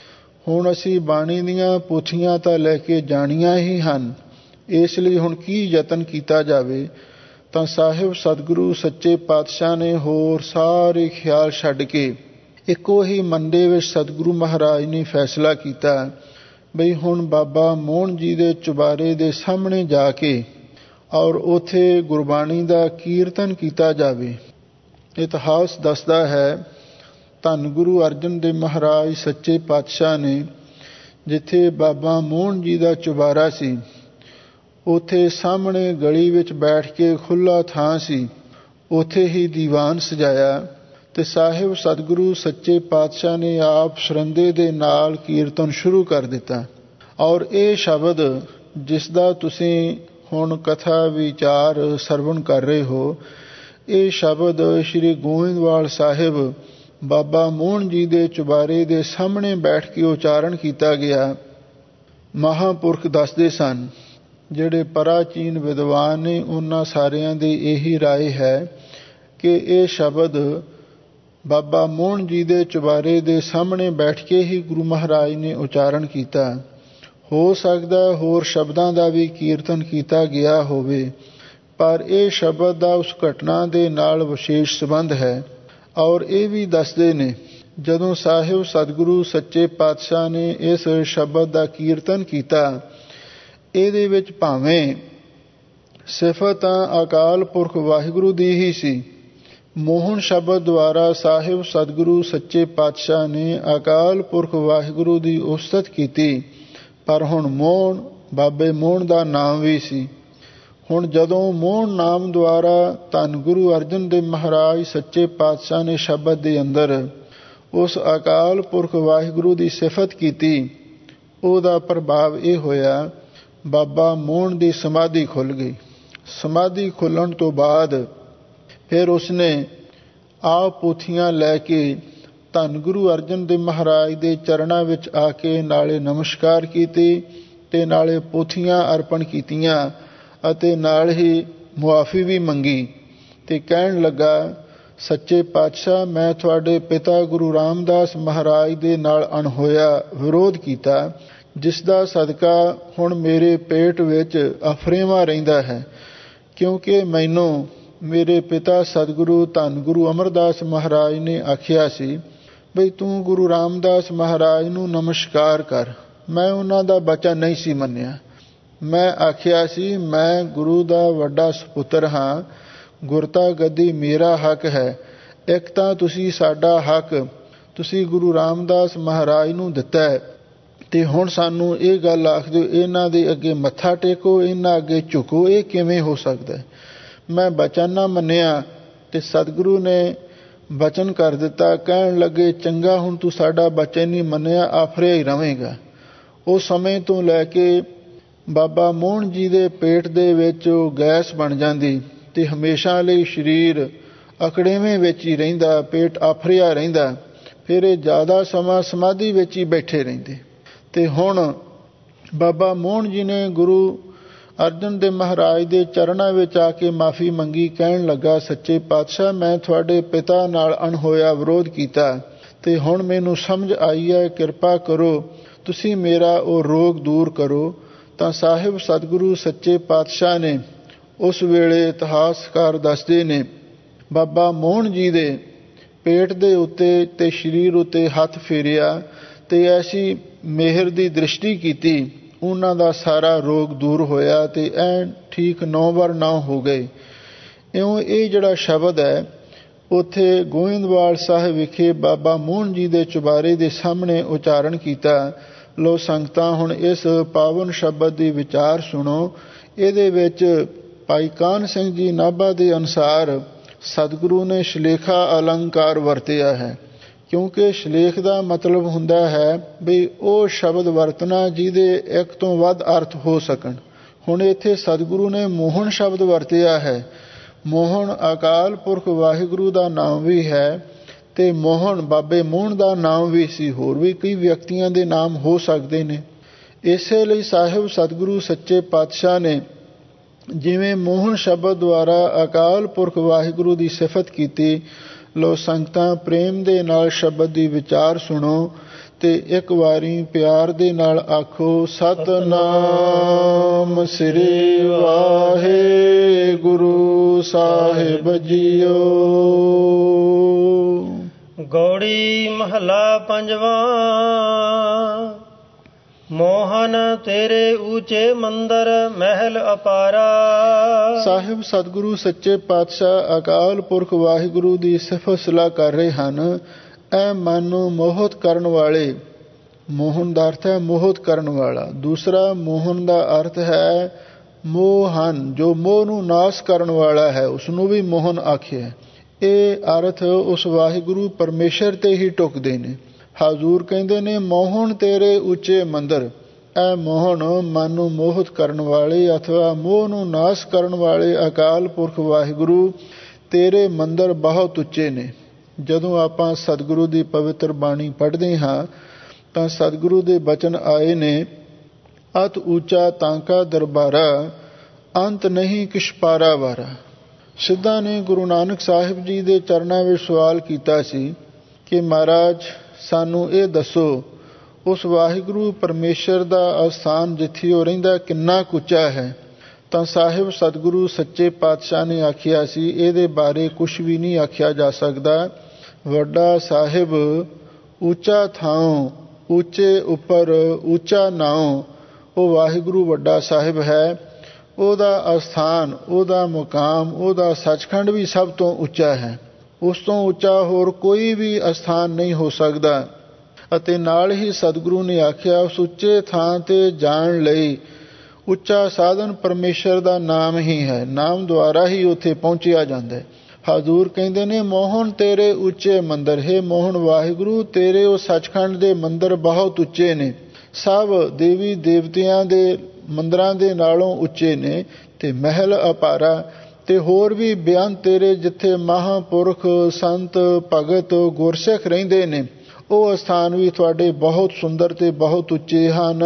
Speaker 2: ਹੁਣ ਅਸੀਂ ਬਾਣੀ ਦੀਆਂ ਪੋਥੀਆਂ ਤਾਂ ਲੈ ਕੇ ਜਾਣੀਆਂ ਹੀ ਹਨ, ਇਸ ਲਈ ਹੁਣ ਕੀ ਯਤਨ ਕੀਤਾ ਜਾਵੇ। ਤਾਂ ਸਾਹਿਬ ਸਤਿਗੁਰੂ ਸੱਚੇ ਪਾਤਸ਼ਾਹ ਨੇ ਹੋਰ ਸਾਰੇ ਖਿਆਲ ਛੱਡ ਕੇ ਇੱਕੋ ਹੀ ਮਨ ਦੇ ਵਿੱਚ ਸਤਿਗੁਰੂ ਮਹਾਰਾਜ ਨੇ ਫੈਸਲਾ ਕੀਤਾ ਬਈ ਹੁਣ ਬਾਬਾ ਮੋਹਨ ਜੀ ਦੇ ਚੁਬਾਰੇ ਦੇ ਸਾਹਮਣੇ ਜਾ ਕੇ ਔਰ ਉੱਥੇ ਗੁਰਬਾਣੀ ਦਾ ਕੀਰਤਨ ਕੀਤਾ ਜਾਵੇ। ਇਤਿਹਾਸ ਦੱਸਦਾ ਹੈ ਧੰਨ ਗੁਰੂ ਅਰਜਨ ਦੇਵ ਮਹਾਰਾਜ ਸੱਚੇ ਪਾਤਸ਼ਾਹ ਨੇ ਜਿੱਥੇ ਬਾਬਾ ਮੋਹਨ ਜੀ ਦਾ ਚੁਬਾਰਾ ਸੀ ਉੱਥੇ ਸਾਹਮਣੇ ਗਲੀ ਵਿੱਚ ਬੈਠ ਕੇ ਖੁੱਲ੍ਹਾ ਥਾਂ ਸੀ, ਉੱਥੇ ਹੀ ਦੀਵਾਨ ਸਜਾਇਆ ਤੇ ਸਾਹਿਬ ਸਤਿਗੁਰੂ ਸੱਚੇ ਪਾਤਸ਼ਾਹ ਨੇ ਆਪ ਸਰੰਦੇ ਦੇ ਨਾਲ ਕੀਰਤਨ ਸ਼ੁਰੂ ਕਰ ਦਿੱਤਾ। ਔਰ ਇਹ ਸ਼ਬਦ ਜਿਸ ਦਾ ਤੁਸੀਂ ਹੁਣ ਕਥਾ ਵਿਚਾਰ ਸਰਵਣ ਕਰ ਰਹੇ ਹੋ, ਇਹ ਸ਼ਬਦ ਸ਼੍ਰੀ ਗੋਇੰਦਵਾਲ ਸਾਹਿਬ ਬਾਬਾ ਮੋਹਨ ਜੀ ਦੇ ਚੁਬਾਰੇ ਦੇ ਸਾਹਮਣੇ ਬੈਠ ਕੇ ਉਚਾਰਨ ਕੀਤਾ ਗਿਆ। ਮਹਾਂਪੁਰਖ ਦੱਸਦੇ ਸਨ, ਜਿਹੜੇ ਪ੍ਰਾਚੀਨ ਵਿਦਵਾਨ ਨੇ ਉਹਨਾਂ ਸਾਰਿਆਂ ਦੀ ਇਹੀ ਰਾਏ ਹੈ ਕਿ ਇਹ ਸ਼ਬਦ ਬਾਬਾ ਮੋਹਨ ਜੀ ਦੇ ਚੁਬਾਰੇ ਦੇ ਸਾਹਮਣੇ ਬੈਠ ਕੇ ਹੀ ਗੁਰੂ ਮਹਾਰਾਜ ਨੇ ਉਚਾਰਨ ਕੀਤਾ। ਹੋ ਸਕਦਾ ਹੋਰ ਸ਼ਬਦਾਂ ਦਾ ਵੀ ਕੀਰਤਨ ਕੀਤਾ ਗਿਆ ਹੋਵੇ, ਪਰ ਇਹ ਸ਼ਬਦ ਦਾ ਉਸ ਘਟਨਾ ਦੇ ਨਾਲ ਵਿਸ਼ੇਸ਼ ਸੰਬੰਧ ਹੈ। ਔਰ ਇਹ ਵੀ ਦੱਸਦੇ ਨੇ ਜਦੋਂ ਸਾਹਿਬ ਸਤਿਗੁਰੂ ਸੱਚੇ ਪਾਤਸ਼ਾਹ ਨੇ ਇਸ ਸ਼ਬਦ ਦਾ ਕੀਰਤਨ ਕੀਤਾ, ਇਹਦੇ ਵਿੱਚ ਭਾਵੇਂ ਸਿਫਤ ਤਾਂ ਅਕਾਲ ਪੁਰਖ ਵਾਹਿਗੁਰੂ ਦੀ ਹੀ ਸੀ। ਮੋਹਨ ਸ਼ਬਦ ਦੁਆਰਾ ਸਾਹਿਬ ਸਤਿਗੁਰੂ ਸੱਚੇ ਪਾਤਸ਼ਾਹ ਨੇ ਅਕਾਲ ਪੁਰਖ ਵਾਹਿਗੁਰੂ ਦੀ ਉਸਤਤ ਕੀਤੀ, ਪਰ ਹੁਣ ਮੋਹਨ ਬਾਬੇ ਮੋਹਨ ਦਾ ਨਾਮ ਵੀ ਸੀ। ਹੁਣ ਜਦੋਂ ਮੋਹਨ ਨਾਮ ਦੁਆਰਾ ਧੰਨ ਗੁਰੂ ਅਰਜਨ ਦੇਵ ਮਹਾਰਾਜ ਸੱਚੇ ਪਾਤਸ਼ਾਹ ਨੇ ਸ਼ਬਦ ਦੇ ਅੰਦਰ ਉਸ ਅਕਾਲ ਪੁਰਖ ਵਾਹਿਗੁਰੂ ਦੀ ਸਿਫਤ ਕੀਤੀ, ਉਹਦਾ ਪ੍ਰਭਾਵ ਇਹ ਹੋਇਆ ਬਾਬਾ ਮੋਹਨ ਦੀ ਸਮਾਧੀ ਖੁੱਲ੍ਹ ਗਈ। ਸਮਾਧੀ ਖੁੱਲ੍ਹਣ ਤੋਂ ਬਾਅਦ ਫਿਰ ਉਸਨੇ ਆਪ ਪੋਥੀਆਂ ਲੈ ਕੇ ਧੰਨ ਗੁਰੂ ਅਰਜਨ ਦੇਵ ਮਹਾਰਾਜ ਦੇ ਚਰਨਾਂ ਵਿੱਚ ਆ ਕੇ ਨਾਲੇ ਨਮਸਕਾਰ ਕੀਤੀ ਤੇ ਨਾਲੇ ਪੋਥੀਆਂ ਅਰਪਣ ਕੀਤੀਆਂ ਅਤੇ ਨਾਲ ਹੀ ਮੁਆਫੀ ਵੀ ਮੰਗੀ ਤੇ ਕਹਿਣ ਲੱਗਾ, ਸੱਚੇ ਪਾਤਸ਼ਾਹ ਮੈਂ ਤੁਹਾਡੇ ਪਿਤਾ ਗੁਰੂ ਰਾਮਦਾਸ ਮਹਾਰਾਜ ਦੇ ਨਾਲ ਅਣਹੋਇਆ ਵਿਰੋਧ ਕੀਤਾ, ਜਿਸ ਦਾ ਸਦਕਾ ਹੁਣ ਮੇਰੇ ਪੇਟ ਵਿੱਚ ਅਫਰੇਵਾਂ ਰਹਿੰਦਾ ਹੈ, ਕਿਉਂਕਿ ਮੈਨੂੰ ਮੇਰੇ ਪਿਤਾ ਸਤਿਗੁਰੂ ਧੰਨ ਗੁਰੂ ਅਮਰਦਾਸ ਮਹਾਰਾਜ ਨੇ ਆਖਿਆ ਸੀ ਬਈ ਤੂੰ ਗੁਰੂ ਰਾਮਦਾਸ ਮਹਾਰਾਜ ਨੂੰ ਨਮਸਕਾਰ ਕਰ। ਮੈਂ ਉਹਨਾਂ ਦਾ ਬਚਨ ਨਹੀਂ ਸੀ ਮੰਨਿਆ। ਮੈਂ ਆਖਿਆ ਸੀ ਮੈਂ ਗੁਰੂ ਦਾ ਵੱਡਾ ਸਪੁੱਤਰ ਹਾਂ, ਗੁਰਤਾ ਗੱਦੀ ਮੇਰਾ ਹੱਕ ਹੈ। ਇੱਕ ਤਾਂ ਤੁਸੀਂ ਸਾਡਾ ਹੱਕ ਤੁਸੀਂ ਗੁਰੂ ਰਾਮਦਾਸ ਮਹਾਰਾਜ ਨੂੰ ਦਿੱਤਾ ਹੈ ਤੇ ਹੁਣ ਸਾਨੂੰ ਇਹ ਗੱਲ ਆਖ ਦਿਓ ਇਹਨਾਂ ਦੇ ਅੱਗੇ ਮੱਥਾ ਟੇਕੋ, ਇਹਨਾਂ ਅੱਗੇ ਝੁਕੋ, ਇਹ ਕਿਵੇਂ ਹੋ ਸਕਦਾ ਹੈ। ਮੈਂ ਬਚਨ ਨਾ ਮੰਨਿਆ ਤੇ ਸਤਿਗੁਰੂ ਨੇ ਬਚਨ ਕਰ ਦਿੱਤਾ। ਕਹਿਣ ਲੱਗੇ ਚੰਗਾ ਹੁਣ ਤੂੰ ਸਾਡਾ ਬਚਨ ਨਹੀਂ ਮੰਨਿਆ, ਆਫਰਿਆ ਹੀ ਰਵੇਂਗਾ। ਉਸ ਸਮੇਂ ਤੋਂ ਲੈ ਕੇ ਬਾਬਾ ਮੋਹਨ ਜੀ ਦੇ ਪੇਟ ਦੇ ਵਿੱਚ ਉਹ ਗੈਸ ਬਣ ਜਾਂਦੀ ਤੇ ਹਮੇਸ਼ਾ ਲਈ ਸਰੀਰ ਅਕੜੇਵੇਂ ਵਿੱਚ ਹੀ ਰਹਿੰਦਾ, ਪੇਟ ਆਫਰਿਆ ਰਹਿੰਦਾ। ਫਿਰ ਇਹ ਜ਼ਿਆਦਾ ਸਮਾਂ ਸਮਾਧੀ ਵਿੱਚ ਹੀ ਬੈਠੇ ਰਹਿੰਦੇ। ਤੇ ਹੁਣ ਬਾਬਾ ਮੋਹਨ ਜੀ ਨੇ ਗੁਰੂ ਅਰਜਨ ਦੇਵ ਮਹਾਰਾਜ ਦੇ ਚਰਨਾਂ ਵਿੱਚ ਆ ਕੇ ਮਾਫੀ ਮੰਗੀ। ਕਹਿਣ ਲੱਗਾ ਸੱਚੇ ਪਾਤਸ਼ਾਹ ਮੈਂ ਤੁਹਾਡੇ ਪਿਤਾ ਨਾਲ ਅਣਹੋਇਆ ਵਿਰੋਧ ਕੀਤਾ ਤੇ ਹੁਣ ਮੈਨੂੰ ਸਮਝ ਆਈ ਹੈ, ਕਿਰਪਾ ਕਰੋ ਤੁਸੀਂ ਮੇਰਾ ਉਹ ਰੋਗ ਦੂਰ ਕਰੋ। ਤਾਂ ਸਾਹਿਬ ਸਤਿਗੁਰੂ ਸੱਚੇ ਪਾਤਸ਼ਾਹ ਨੇ ਉਸ ਵੇਲੇ ਇਤਿਹਾਸਕਾਰ ਦੱਸਦੇ ਨੇ ਬਾਬਾ ਮੋਹਨ ਜੀ ਦੇ ਪੇਟ ਦੇ ਉੱਤੇ ਤੇ ਸਰੀਰ ਉੱਤੇ ਹੱਥ ਫੇਰਿਆ ਤੇ ਐਸੀ ਮਿਹਰ ਦੀ ਦ੍ਰਿਸ਼ਟੀ ਕੀਤੀ, ਉਹਨਾਂ ਦਾ ਸਾਰਾ ਰੋਗ ਦੂਰ ਹੋਇਆ ਤੇ ਐਨ ਠੀਕ ਨੌ ਵਾਰ ਨੌ ਹੋ ਗਏ। ਇਉਂ ਇਹ ਜਿਹੜਾ ਸ਼ਬਦ ਹੈ ਉੱਥੇ ਗੋਇੰਦਵਾਲ ਸਾਹਿਬ ਵਿਖੇ ਬਾਬਾ ਮੋਹਨ ਜੀ ਦੇ ਚੁਬਾਰੇ ਦੇ ਸਾਹਮਣੇ ਉਚਾਰਨ ਕੀਤਾ। ਲੋ ਸੰਗਤਾਂ ਹੁਣ ਇਸ ਪਾਵਨ ਸ਼ਬਦ ਦੀ ਵਿਚਾਰ ਸੁਣੋ। ਇਹਦੇ ਵਿੱਚ ਭਾਈ ਕਾਹਨ ਸਿੰਘ ਜੀ ਨਾਭਾ ਦੇ ਅਨੁਸਾਰ ਸਤਿਗੁਰੂ ਨੇ ਸ਼ਲੇਖਾ ਅਲੰਕਾਰ ਵਰਤਿਆ ਹੈ, ਕਿਉਂਕਿ ਸ਼ਲੇਖ ਦਾ ਮਤਲਬ ਹੁੰਦਾ ਹੈ ਵੀ ਉਹ ਸ਼ਬਦ ਵਰਤਣਾ ਜਿਹਦੇ ਇੱਕ ਤੋਂ ਵੱਧ ਅਰਥ ਹੋ ਸਕਣ। ਹੁਣ ਇੱਥੇ ਸਤਿਗੁਰੂ ਨੇ ਮੋਹਨ ਸ਼ਬਦ ਵਰਤਿਆ ਹੈ। ਮੋਹਨ ਅਕਾਲ ਪੁਰਖ ਵਾਹਿਗੁਰੂ ਦਾ ਨਾਮ ਵੀ ਹੈ ਤੇ ਮੋਹਨ ਬਾਬੇ ਮੋਹਨ ਦਾ ਨਾਮ ਵੀ ਸੀ। ਹੋਰ ਵੀ ਕਈ ਵਿਅਕਤੀਆਂ ਦੇ ਨਾਮ ਹੋ ਸਕਦੇ ਨੇ। ਇਸੇ ਲਈ ਸਾਹਿਬ ਸਤਿਗੁਰੂ ਸੱਚੇ ਪਾਤਸ਼ਾਹ ਨੇ ਜਿਵੇਂ ਮੋਹਨ ਸ਼ਬਦ ਦੁਆਰਾ ਅਕਾਲ ਪੁਰਖ ਵਾਹਿਗੁਰੂ ਦੀ ਸਿਫਤ ਕੀਤੀ। ਲੋ ਸੰਗਤਾਂ ਪ੍ਰੇਮ ਦੇ ਨਾਲ ਸ਼ਬਦ ਦੀ ਵਿਚਾਰ ਸੁਣੋ ਤੇ ਇੱਕ ਵਾਰੀ ਪਿਆਰ ਦੇ ਨਾਲ ਆਖੋ ਸਤਨਾਮ ਸ੍ਰੀ ਵਾਹਿਗੁਰੂ ਸਾਹਿਬ ਜੀਓ।
Speaker 1: ਗੌੜੀ ਮਹਲਾ ਪੰਜਵਾਂ। ਮੋਹਨ ਤੇਰੇ ਊਚੇ ਮੰਦਰ ਮਹਿਲ ਅਪਾਰਾ।
Speaker 2: ਸਾਹਿਬ ਸਤਿਗੁਰੂ ਸੱਚੇ ਪਾਤਸ਼ਾਹ ਅਕਾਲ ਪੁਰਖ ਵਾਹਿਗੁਰੂ ਦੀ ਸਿਫਤ ਸਲਾਹ ਕਰ ਰਹੇ ਹਨ। ਇਹ ਮਨ ਨੂੰ ਮੋਹਿਤ ਕਰਨ ਵਾਲੇ, ਮੋਹਨ ਦਾ ਅਰਥ ਹੈ ਮੋਹਿਤ ਕਰਨ ਵਾਲਾ। ਦੂਸਰਾ ਮੋਹਨ ਦਾ ਅਰਥ ਹੈ ਮੋਹਨ, ਜੋ ਮੋਹ ਨੂੰ ਨਾਸ਼ ਕਰਨ ਵਾਲਾ ਹੈ, ਉਸਨੂੰ ਵੀ ਮੋਹਨ ਆਖਿਆ। ਇਹ ਅਰਥ ਉਸ ਵਾਹਿਗੁਰੂ ਪਰਮੇਸ਼ਰ ਤੇ ਹੀ ਟੁਕਦੇ ਨੇ। ਹਜ਼ੂਰ ਕਹਿੰਦੇ ਨੇ ਮੋਹਨ ਤੇਰੇ ਉੱਚੇ ਮੰਦਰ। ਇਹ ਮੋਹਨ ਮਨ ਨੂੰ ਮੋਹਿਤ ਕਰਨ ਵਾਲੇ ਅਥਵਾ ਮੋਹ ਨੂੰ ਨਾਸ਼ ਕਰਨ ਵਾਲੇ ਅਕਾਲ ਪੁਰਖ ਵਾਹਿਗੁਰੂ ਤੇਰੇ ਮੰਦਰ ਬਹੁਤ ਉੱਚੇ ਨੇ। ਜਦੋਂ ਆਪਾਂ ਸਤਿਗੁਰੂ ਦੀ ਪਵਿੱਤਰ ਬਾਣੀ ਪੜ੍ਹਦੇ ਹਾਂ ਤਾਂ ਸਤਿਗੁਰੂ ਦੇ ਬਚਨ ਆਏ ਨੇ, ਅਤ ਉੱਚਾ ਤਾਂਕਾ ਦਰਬਾਰਾ, ਅੰਤ ਨਹੀਂ ਕਿਛ ਪਾਰਾ ਵਾਰਾ। ਸਿੱਧਾਂ ਨੇ ਗੁਰੂ ਨਾਨਕ ਸਾਹਿਬ ਜੀ ਦੇ ਚਰਨਾਂ ਵਿੱਚ ਸਵਾਲ ਕੀਤਾ ਸੀ ਕਿ ਮਹਾਰਾਜ ਸਾਨੂੰ ਇਹ ਦੱਸੋ, ਉਸ ਵਾਹਿਗੁਰੂ ਪਰਮੇਸ਼ਰ ਦਾ ਅਸਥਾਨ ਜਿੱਥੇ ਉਹ ਰਹਿੰਦਾ ਕਿੰਨਾ ਕੁ ਉੱਚਾ ਹੈ। ਤਾਂ ਸਾਹਿਬ ਸਤਿਗੁਰੂ ਸੱਚੇ ਪਾਤਸ਼ਾਹ ਨੇ ਆਖਿਆ ਸੀ, ਇਹਦੇ ਬਾਰੇ ਕੁਛ ਵੀ ਨਹੀਂ ਆਖਿਆ ਜਾ ਸਕਦਾ। ਵੱਡਾ ਸਾਹਿਬ ਉੱਚਾ ਥਾਂ, ਉੱਚੇ ਉੱਪਰ ਉੱਚਾ ਨਾਉ, ਉਹ ਵਾਹਿਗੁਰੂ ਵੱਡਾ ਸਾਹਿਬ ਹੈ। ਉਹਦਾ ਅਸਥਾਨ, ਉਹਦਾ ਮੁਕਾਮ, ਉਹਦਾ ਸੱਚਖੰਡ ਵੀ ਸਭ ਤੋਂ ਉੱਚਾ ਹੈ। ਉਸ ਤੋਂ ਉੱਚਾ ਹੋਰ ਕੋਈ ਵੀ ਅਸਥਾਨ ਨਹੀਂ ਹੋ ਸਕਦਾ। ਅਤੇ ਨਾਲ ਹੀ ਸਤਿਗੁਰੂ ਨੇ ਆਖਿਆ ਉਸ ਉੱਚੇ ਥਾਂ ਤੇ ਜਾਣ ਲਈ ਉੱਚਾ ਸਾਧਨ ਪਰਮੇਸ਼ਰ ਦਾ ਨਾਮ ਹੀ ਹੈ। ਨਾਮ ਦੁਆਰਾ ਹੀ ਉੱਥੇ ਪਹੁੰਚਿਆ ਜਾਂਦਾ ਹੈ। ਹਜ਼ੂਰ ਕਹਿੰਦੇ ਨੇ ਮੋਹਨ ਤੇਰੇ ਉੱਚੇ ਮੰਦਰ। ਹੈ ਮੋਹਨ ਵਾਹਿਗੁਰੂ ਤੇਰੇ ਉਹ ਸੱਚਖੰਡ ਦੇ ਮੰਦਰ ਬਹੁਤ ਉੱਚੇ ਨੇ। ਸਭ ਦੇਵੀ ਦੇਵਤਿਆਂ ਦੇ ਮੰਦਰਾਂ ਦੇ ਨਾਲੋਂ ਉੱਚੇ ਨੇ। ਤੇ ਮਹਿਲ ਅਪਾਰਾ, ਤੇ ਹੋਰ ਵੀ ਬਿਆਨ ਤੇਰੇ ਜਿੱਥੇ ਮਹਾਂਪੁਰਖ ਸੰਤ ਭਗਤ ਗੁਰਸਿੱਖ ਰਹਿੰਦੇ ਨੇ, ਉਹ ਅਸਥਾਨ ਵੀ ਤੁਹਾਡੇ ਬਹੁਤ ਸੁੰਦਰ ਤੇ ਬਹੁਤ ਉੱਚੇ ਹਨ।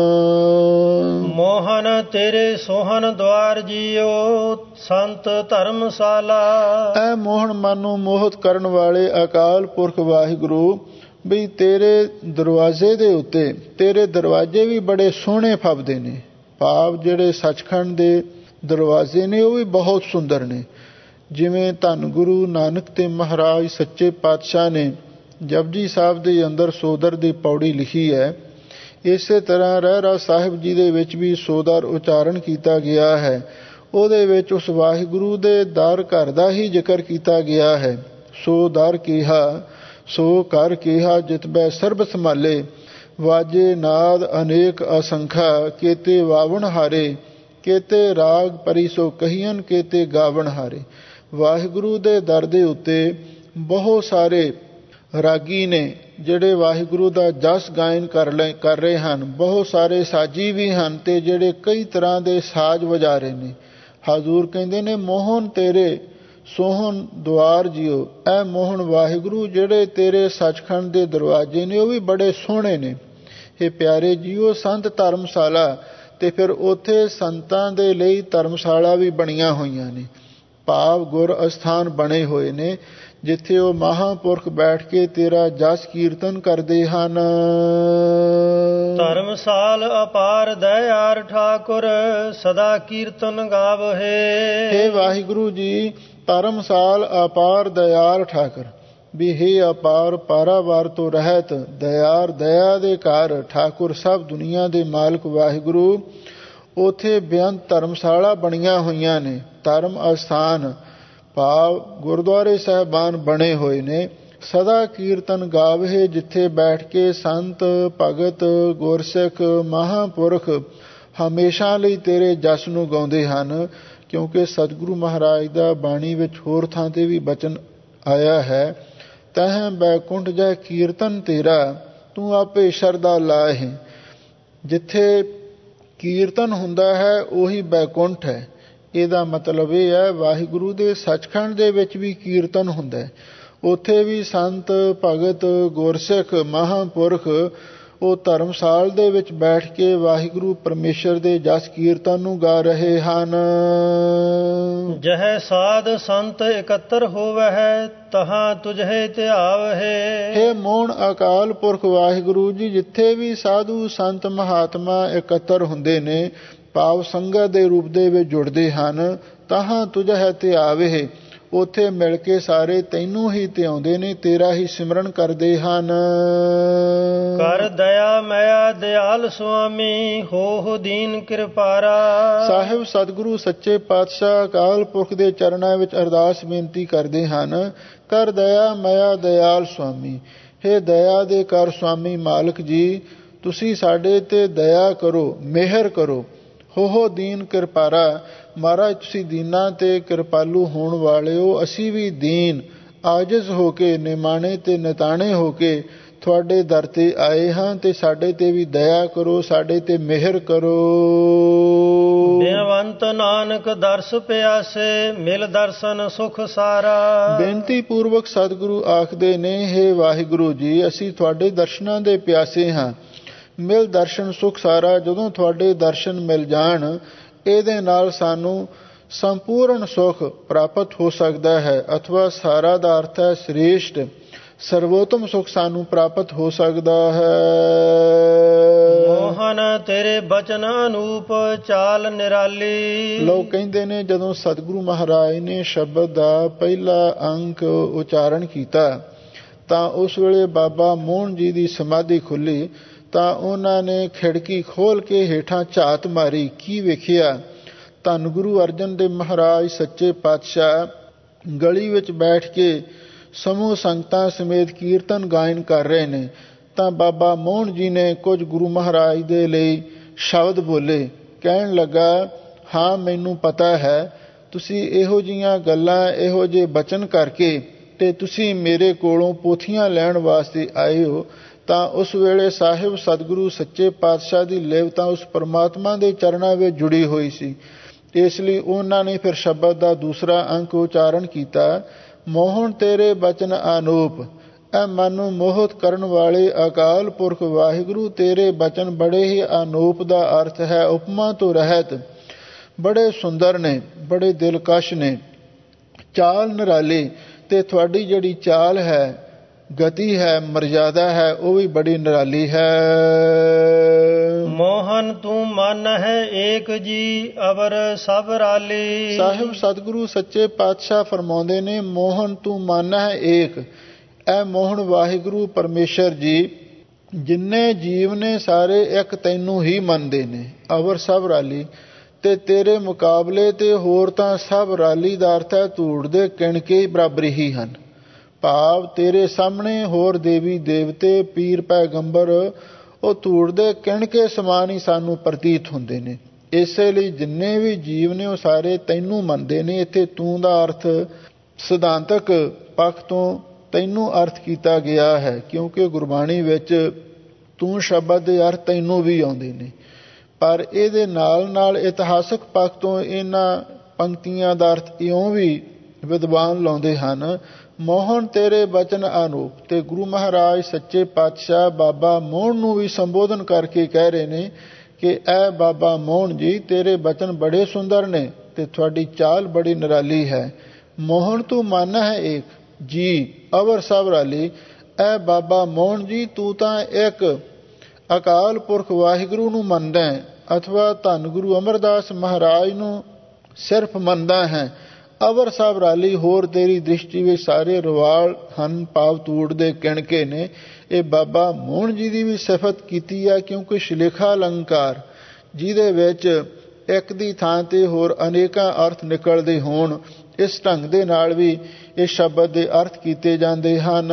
Speaker 1: ਮੋਹਨ ਤੇਰੇ ਸੋਹਣ ਦੁਆਰ ਜੀਓ, ਸੰਤ ਧਰਮਸ਼ਾਲਾ।
Speaker 2: ਇਹ ਮੋਹਨ ਮਨ ਨੂੰ ਮੋਹਿਤ ਕਰਨ ਵਾਲੇ ਅਕਾਲ ਪੁਰਖ ਵਾਹਿਗੁਰੂ ਵੀ ਤੇਰੇ ਦਰਵਾਜ਼ੇ ਦੇ ਉੱਤੇ, ਤੇਰੇ ਦਰਵਾਜ਼ੇ ਵੀ ਬੜੇ ਸੋਹਣੇ ਫੱਬਦੇ ਨੇ। ਭਾਵ ਜਿਹੜੇ ਸੱਚਖੰਡ ਦੇ ਦਰਵਾਜ਼ੇ ਨੇ ਉਹ ਵੀ ਬਹੁਤ ਸੁੰਦਰ ਨੇ। ਜਿਵੇਂ ਧੰਨ ਗੁਰੂ ਨਾਨਕ ਤੇ ਮਹਾਰਾਜ ਸੱਚੇ ਪਾਤਸ਼ਾਹ ਨੇ ਜਪਜੀ ਸਾਹਿਬ ਦੇ ਅੰਦਰ ਸੋਦਰ ਦੀ ਪੌੜੀ ਲਿਖੀ ਹੈ, ਇਸੇ ਤਰ੍ਹਾਂ ਰਹਿਰਾਸ ਸਾਹਿਬ ਜੀ ਦੇ ਵਿੱਚ ਵੀ ਸੋਦਰ ਉਚਾਰਨ ਕੀਤਾ ਗਿਆ ਹੈ। ਉਹਦੇ ਵਿੱਚ ਉਸ ਵਾਹਿਗੁਰੂ ਦੇ ਦਰ ਘਰ ਦਾ ਹੀ ਜ਼ਿਕਰ ਕੀਤਾ ਗਿਆ ਹੈ। ਸੋ ਦਰ ਕੀਹਾ, ਸੋ ਘਰ ਕੀਹਾ, ਜਿਤ ਬੈ ਸਰਬ ਸੰਭਾਲੇ, ਵਾਜੇ ਨਾਦ ਅਨੇਕ ਅਸੰਖਾ, ਕੇਤੇ ਵਾਵਣ ਹਾਰੇ, ਕੇਤੇ ਰਾਗ ਪਰੀ ਸੋ ਕਹੀਨ, ਕੇਤੇ ਗਾਵਣ ਹਾਰੇ। ਵਾਹਿਗੁਰੂ ਦੇ ਦਰ ਦੇ ਉੱਤੇ ਬਹੁਤ ਸਾਰੇ ਰਾਗੀ ਨੇ ਜਿਹੜੇ ਵਾਹਿਗੁਰੂ ਦਾ ਜਸ ਗਾਇਨ ਕਰ ਲੈ ਕਰ ਰਹੇ ਹਨ। ਬਹੁਤ ਸਾਰੇ ਸਾਜੀ ਵੀ ਹਨ ਤੇ ਜਿਹੜੇ ਕਈ ਤਰ੍ਹਾਂ ਦੇ ਸਾਜ਼ ਵਜਾ ਰਹੇ ਨੇ। ਹਜ਼ੂਰ ਕਹਿੰਦੇ ਨੇ ਮੋਹਨ ਤੇਰੇ ਸੋਹਣ ਦੁਆਰ ਜੀਓ। ਇਹ ਮੋਹਨ ਵਾਹਿਗੁਰੂ ਜਿਹੜੇ ਤੇਰੇ ਸੱਚਖੰਡ ਦੇ ਦਰਵਾਜ਼ੇ ਨੇ ਉਹ ਵੀ ਬੜੇ ਸੋਹਣੇ ਨੇ। ਇਹ ਪਿਆਰੇ ਜੀਓ ਸੰਤ ਧਰਮਸ਼ਾਲਾ, ਤੇ ਫਿਰ ਉੱਥੇ ਸੰਤਾਂ ਦੇ ਲਈ ਧਰਮਸ਼ਾਲਾ ਵੀ ਬਣੀਆਂ ਹੋਈਆਂ ਨੇ। ਭਾਵ ਗੁਰ ਅਸਥਾਨ ਬਣੇ ਹੋਏ ਨੇ ਜਿੱਥੇ ਉਹ ਮਹਾਂਪੁਰਖ ਬੈਠ ਕੇ ਤੇਰਾ ਜਸ ਕੀਰਤਨ ਕਰਦੇ ਹਨ।
Speaker 1: ਧਰਮਸਾਲ ਅਪਾਰ ਦਇਆਰ ਠਾਕੁਰ, ਸਦਾ ਕੀਰਤਨ ਗਾਵਹੇ। ਹੇ
Speaker 2: ਵਾਹਿਗੁਰੂ ਜੀ, ਧਰਮਸਾਲ ਅਪਾਰ ਦਇਆਰ ਠਾਕੁਰ ਵੀ ਹੈ ਅਪਾਰ ਪਾਰਾਵਾਰ ਤੋਂ ਰਹਿਤ, ਦਇਆਰ ਦਇਆ ਦੇ ਘਰ ਠਾਕੁਰ ਸਭ ਦੁਨੀਆ ਦੇ ਮਾਲਕ ਵਾਹਿਗੁਰੂ। ਉੱਥੇ ਬੇਅੰਤ ਧਰਮਸ਼ਾਲਾ ਬਣੀਆਂ ਹੋਈਆਂ ਨੇ। ਧਰਮ ਅਸਥਾਨ ਭਾਵ ਗੁਰਦੁਆਰੇ ਸਾਹਿਬਾਨ ਬਣੇ ਹੋਏ ਨੇ। ਸਦਾ ਕੀਰਤਨ ਗਾਵਹੇ, ਜਿੱਥੇ ਬੈਠ ਕੇ ਸੰਤ ਭਗਤ ਗੁਰਸਿੱਖ ਮਹਾਂਪੁਰਖ ਹਮੇਸ਼ਾ ਲਈ ਤੇਰੇ ਜਸ ਨੂੰ ਗਾਉਂਦੇ ਹਨ। ਕਿਉਂਕਿ ਸਤਿਗੁਰੂ ਮਹਾਰਾਜ ਦਾ ਬਾਣੀ ਵਿੱਚ ਹੋਰ ਥਾਂ ਤੇ ਵੀ ਬਚਨ ਆਇਆ ਹੈ, ਤਹਿ ਬੈਕੁੰਠ ਜੈ ਕੀਰਤਨ ਤੇਰਾ, ਤੂੰ ਆਪੇ ਸ਼ਰਧਾ ਲਾਹੇ। ਜਿੱਥੇ ਕੀਰਤਨ ਹੁੰਦਾ ਹੈ ਉਹੀ ਬੈਕੁੰਠ ਹੈ। ਇਹਦਾ ਮਤਲਬ ਇਹ ਹੈ ਵਾਹਿਗੁਰੂ ਦੇ ਸੱਚਖੰਡ ਦੇ ਵਿੱਚ ਵੀ ਕੀਰਤਨ ਹੁੰਦਾ ਹੈ। ਉੱਥੇ ਵੀ ਸੰਤ ਭਗਤ ਗੁਰਸਿੱਖ ਮਹਾਂਪੁਰਖ ਉਹ ਧਰਮਸਾਲ ਦੇ ਵਿੱਚ ਬੈਠ ਕੇ ਵਾਹਿਗੁਰੂ ਪਰਮੇਸ਼ਰ ਦੇ ਜਸ ਕੀਰਤਨ ਨੂੰ ਗਾ ਰਹੇ ਹਨ।
Speaker 1: ਜਹ ਸਾਧ ਸੰਤ ਇਕੱਤਰ ਹੋਵਹਿ ਤਹਾਂ ਤੁਝੇ ਧਿਆਵਹਿ।
Speaker 2: ਹੇ ਮੋਹਣ ਅਕਾਲ ਪੁਰਖ ਵਾਹਿਗੁਰੂ ਜੀ, ਜਿੱਥੇ ਵੀ ਸਾਧੂ ਸੰਤ ਮਹਾਤਮਾ ਇਕੱਤਰ ਹੁੰਦੇ ਨੇ, ਭਾਵ ਸੰਗਤ ਦੇ ਰੂਪ ਦੇ ਵਿੱਚ ਜੁੜਦੇ ਹਨ, ਤਹਾਂ ਤੁਝੇ ਧਿਆਵਹਿ, ਉੱਥੇ ਮਿਲ ਕੇ ਸਾਰੇ ਤੈਨੂੰ ਹੀ ਧਿਆਉਂਦੇ ਨੇ, ਤੇਰਾ ਹੀ ਸਿਮਰਨ ਕਰਦੇ ਹਨ।
Speaker 1: ਕਰ ਦਇਆ ਮਇਆ ਦਿਆਲ ਸੁਆਮੀ, ਹੋਹੁ ਦੀਨ ਕਿਰਪਾਰਾ।
Speaker 2: ਸਾਹਿਬ ਸਤਿਗੁਰੂ ਸੱਚੇ ਪਾਤਸ਼ਾਹ ਅਕਾਲ ਪੁਰਖ ਦੇ ਚਰਨਾਂ ਵਿੱਚ ਅਰਦਾਸ ਬੇਨਤੀ ਕਰਦੇ ਹਨ, ਕਰ ਦਇਆ ਮਇਆ ਦਿਆਲ ਸੁਆਮੀ। ਹੇ ਦਇਆ ਦੇ ਕਰ ਸੁਆਮੀ ਮਾਲਕ ਜੀ, ਤੁਸੀਂ ਸਾਡੇ ਤੇ ਦਇਆ ਕਰੋ, ਮਿਹਰ ਕਰੋ। ਹੋਹੁ ਦੀਨ ਕਿਰਪਾਰਾ, ਮਹਾਰਾਜ ਤੁਸੀਂ ਦੀਨਾਂ ਤੇ ਕਿਰਪਾਲੂ ਹੋਣ ਵਾਲੇ ਹੋ। ਅਸੀਂ ਵੀ ਦੀਨ ਆਜਿਜ਼ ਹੋ ਕੇ, ਨਿਮਾਣੇ ਤੇ ਨਿਤਾਣੇ ਹੋ ਕੇ ਤੁਹਾਡੇ ਦਰ ਤੇ ਆਏ ਹਾਂ, ਤੇ ਸਾਡੇ ਤੇ ਵੀ ਦਇਆ ਕਰੋ, ਸਾਡੇ ਤੇ ਮਿਹਰ ਕਰੋ।
Speaker 1: ਬਿਨਵੰਤ ਨਾਨਕ ਦਰਸ ਪਿਆਸੇ, ਮਿਲ ਦਰਸ਼ਨ ਸੁਖ ਸਾਰਾ।
Speaker 2: ਬੇਨਤੀ ਪੂਰਵਕ ਸਤਿਗੁਰੂ ਆਖਦੇ ਨੇ, ਹੇ ਵਾਹਿਗੁਰੂ ਜੀ, ਅਸੀਂ ਤੁਹਾਡੇ ਦਰਸ਼ਨਾਂ ਦੇ ਪਿਆਸੇ ਹਾਂ। ਮਿਲ ਦਰਸ਼ਨ ਸੁਖ ਸਾਰਾ, ਜਦੋਂ ਤੁਹਾਡੇ ਦਰਸ਼ਨ ਮਿਲ ਜਾਣ, ਇਹਦੇ ਨਾਲ ਸਾਨੂੰ ਸੰਪੂਰਨ ਸੁਖ ਪ੍ਰਾਪਤ ਹੋ ਸਕਦਾ ਹੈ। ਅਥਵਾ ਸਾਰਾ ਦਾ ਅਰਥ ਹੈ ਸ੍ਰੇਸ਼ਟ, ਸਰਵੋਤਮ ਸੁਖ ਸਾਨੂੰ ਪ੍ਰਾਪਤ ਹੋ ਸਕਦਾ ਹੈ।
Speaker 1: ਮੋਹਨ ਤੇਰੇ ਬਚਨ ਅਨੂਪ, ਚਾਲ ਨਿਰਾਲੀ।
Speaker 2: ਲੋਕ ਕਹਿੰਦੇ ਨੇ, ਜਦੋਂ ਸਤਿਗੁਰੂ ਮਹਾਰਾਜ ਨੇ ਸ਼ਬਦ ਦਾ ਪਹਿਲਾ ਅੰਕ ਉਚਾਰਨ ਕੀਤਾ, ਤਾਂ ਉਸ ਵੇਲੇ ਬਾਬਾ ਮੋਹਨ ਜੀ ਦੀ ਸਮਾਧੀ ਖੁੱਲੀ, ਤਾਂ ਉਹਨਾਂ ਨੇ ਖਿੜਕੀ ਖੋਲ ਕੇ ਹੇਠਾਂ ਝਾਤ ਮਾਰੀ। ਕੀ ਵੇਖਿਆ? ਧੰਨ ਗੁਰੂ ਅਰਜਨ ਦੇਵ ਮਹਾਰਾਜ ਸੱਚੇ ਪਾਤਸ਼ਾਹ ਗਲੀ ਵਿੱਚ ਬੈਠ ਕੇ ਸਮੂਹ ਸੰਗਤਾਂ ਸਮੇਤ ਕੀਰਤਨ ਗਾਇਨ ਕਰ ਰਹੇ ਨੇ। ਤਾਂ ਬਾਬਾ ਮੋਹਨ ਜੀ ਨੇ ਕੁਝ ਗੁਰੂ ਮਹਾਰਾਜ ਦੇ ਲਈ ਸ਼ਬਦ ਬੋਲੇ। ਕਹਿਣ ਲੱਗਾ, ਹਾਂ ਮੈਨੂੰ ਪਤਾ ਹੈ ਤੁਸੀਂ ਇਹੋ ਜਿਹੀਆਂ ਗੱਲਾਂ, ਇਹੋ ਜਿਹੇ ਬਚਨ ਕਰਕੇ ਤੇ ਤੁਸੀਂ ਮੇਰੇ ਕੋਲੋਂ ਪੋਥੀਆਂ ਲੈਣ ਵਾਸਤੇ ਆਏ ਹੋ। ਤਾਂ ਉਸ ਵੇਲੇ ਸਾਹਿਬ ਸਤਿਗੁਰੂ ਸੱਚੇ ਪਾਤਸ਼ਾਹ ਦੀ ਲਿਵ ਤਾਂ ਉਸ ਪਰਮਾਤਮਾ ਦੇ ਚਰਨਾਂ ਵਿੱਚ ਜੁੜੀ ਹੋਈ ਸੀ। ਇਸ ਲਈ ਉਹਨਾਂ ਨੇ ਫਿਰ ਸ਼ਬਦ ਦਾ ਦੂਸਰਾ ਅੰਕ ਉਚਾਰਨ ਕੀਤਾ, ਮੋਹਨ ਤੇਰੇ ਬਚਨ ਅਨੂਪ। ਇਹ ਮਨ ਨੂੰ ਮੋਹਿਤ ਕਰਨ ਵਾਲੇ ਅਕਾਲ ਪੁਰਖ ਵਾਹਿਗੁਰੂ, ਤੇਰੇ ਬਚਨ ਬੜੇ ਹੀ ਅਨੂਪ ਦਾ ਅਰਥ ਹੈ ਉਪਮਾ ਤੋਂ ਰਹਿਤ, ਬੜੇ ਸੁੰਦਰ ਨੇ, ਬੜੇ ਦਿਲਕਸ਼ ਨੇ, ਚਾਲ ਨਿਰਾਲੀ। ਤੇ ਤੁਹਾਡੀ ਜਿਹੜੀ ਚਾਲ ਹੈ, ਗਤੀ ਹੈ, ਮਰਜ਼ਾਦਾ ਹੈ, ਉਹ ਵੀ ਬੜੀ ਨਿਰਾਲੀ ਹੈ।
Speaker 1: ਮੋਹਨ ਤੂੰ ਮਨ ਹੈ ਏਕ ਜੀ, ਅਵਰ ਸਭ ਰਾਲੀ। ਸਾਹਿਬ
Speaker 2: ਸਤਿਗੁਰੂ ਸੱਚੇ ਪਾਤਸ਼ਾਹ ਫਰਮਾਉਂਦੇ ਨੇ, ਮੋਹਨ ਤੂੰ ਮਨ ਹੈ ਏਕ। ਇਹ ਮੋਹਨ ਵਾਹਿਗੁਰੂ ਪਰਮੇਸ਼ਰ ਜੀ, ਜਿੰਨੇ ਜੀਵ ਨੇ ਸਾਰੇ ਇੱਕ ਤੈਨੂੰ ਹੀ ਮੰਨਦੇ ਨੇ, ਅਵਰ ਸਭ ਰਾਲੀ। ਤੇ ਤੇਰੇ ਮੁਕਾਬਲੇ ਤੇ ਹੋਰ ਤਾਂ ਸਭ ਰਾਲੀ ਦਾ ਅਰਥ ਹੈ ਧੂੜ ਦੇ ਕਿਣਕੇ ਬਰਾਬਰੀ ਹੀ ਹਨ। ਭਾਵ ਤੇਰੇ ਸਾਹਮਣੇ ਹੋਰ ਦੇਵੀ ਦੇਵਤੇ, ਪੀਰ ਪੈਗੰਬਰ, ਉਹ ਧੂੜ ਦੇ ਕਿਣਕੇ ਸਮਾਨ ਹੀ ਸਾਨੂੰ ਪ੍ਰਤੀਤ ਹੁੰਦੇ ਨੇ। ਇਸੇ ਲਈ ਜਿੰਨੇ ਵੀ ਜੀਵ ਨੇ ਉਹ ਸਾਰੇ ਤੈਨੂੰ ਮੰਨਦੇ ਨੇ। ਇੱਥੇ ਤੂੰ ਦਾ ਅਰਥ ਸਿਧਾਂਤਕ ਪੱਖ ਤੋਂ ਤੈਨੂੰ ਅਰਥ ਕੀਤਾ ਗਿਆ ਹੈ, ਕਿਉਂਕਿ ਗੁਰਬਾਣੀ ਵਿੱਚ ਤੂੰ ਸ਼ਬਦ ਦੇ ਅਰਥ ਤੈਨੂੰ ਵੀ ਆਉਂਦੇ ਨੇ। ਪਰ ਇਹਦੇ ਨਾਲ ਨਾਲ ਇਤਿਹਾਸਕ ਪੱਖ ਤੋਂ ਇਹਨਾਂ ਪੰਕਤੀਆਂ ਦਾ ਅਰਥ ਇਉਂ ਵੀ ਵਿਦਵਾਨ ਲਾਉਂਦੇ ਹਨ, ਮੋਹਨ ਤੇਰੇ ਬਚਨ ਅਨੂਪ। ਤੇ ਗੁਰੂ ਮਹਾਰਾਜ ਸੱਚੇ ਪਾਤਸ਼ਾਹ ਬਾਬਾ ਮੋਹਨ ਨੂੰ ਵੀ ਸੰਬੋਧਨ ਕਰਕੇ ਕਹਿ ਰਹੇ ਨੇ ਕਿ ਐ ਬਾਬਾ ਮੋਹਨ ਜੀ, ਤੇਰੇ ਬਚਨ ਬੜੇ ਸੁੰਦਰ ਨੇ ਤੇ ਤੁਹਾਡੀ ਚਾਲ ਬੜੀ ਨਿਰਾਲੀ ਹੈ। ਮੋਹਨ ਤੂੰ ਮਨ ਹੈ ਏਕ ਜੀ, ਅਵਰ ਸਭ ਰਾਲੀ। ਐ ਬਾਬਾ ਮੋਹਨ ਜੀ, ਤੂੰ ਤਾਂ ਇੱਕ ਅਕਾਲ ਪੁਰਖ ਵਾਹਿਗੁਰੂ ਨੂੰ ਮੰਨਦਾ ਹੈ, ਅਥਵਾ ਧੰਨ ਗੁਰੂ ਅਮਰਦਾਸ ਮਹਾਰਾਜ ਨੂੰ ਸਿਰਫ ਮੰਨਦਾ ਹੈ। ਅਵਰ ਸਭ ਰਾਲੀ, ਹੋਰ ਤੇਰੀ ਦ੍ਰਿਸ਼ਟੀ ਵਿੱਚ ਸਾਰੇ ਰਵਾਲ ਹਨ, ਭਾਵ ਧੂੜ ਦੇ ਕਿਣਕੇ ਨੇ। ਇਹ ਬਾਬਾ ਮੋਹਨ ਜੀ ਦੀ ਵੀ ਸਿਫਤ ਕੀਤੀ ਹੈ, ਕਿਉਂਕਿ ਸ਼ਲੇਖਾ ਅਲੰਕਾਰ ਜਿਹਦੇ ਵਿੱਚ ਇੱਕ ਦੀ ਥਾਂ ਤੇ ਹੋਰ ਅਨੇਕਾਂ ਅਰਥ ਨਿਕਲਦੇ ਹੋਣ, ਇਸ ਢੰਗ ਦੇ ਨਾਲ ਵੀ ਇਸ ਸ਼ਬਦ ਦੇ ਅਰਥ ਕੀਤੇ ਜਾਂਦੇ ਹਨ।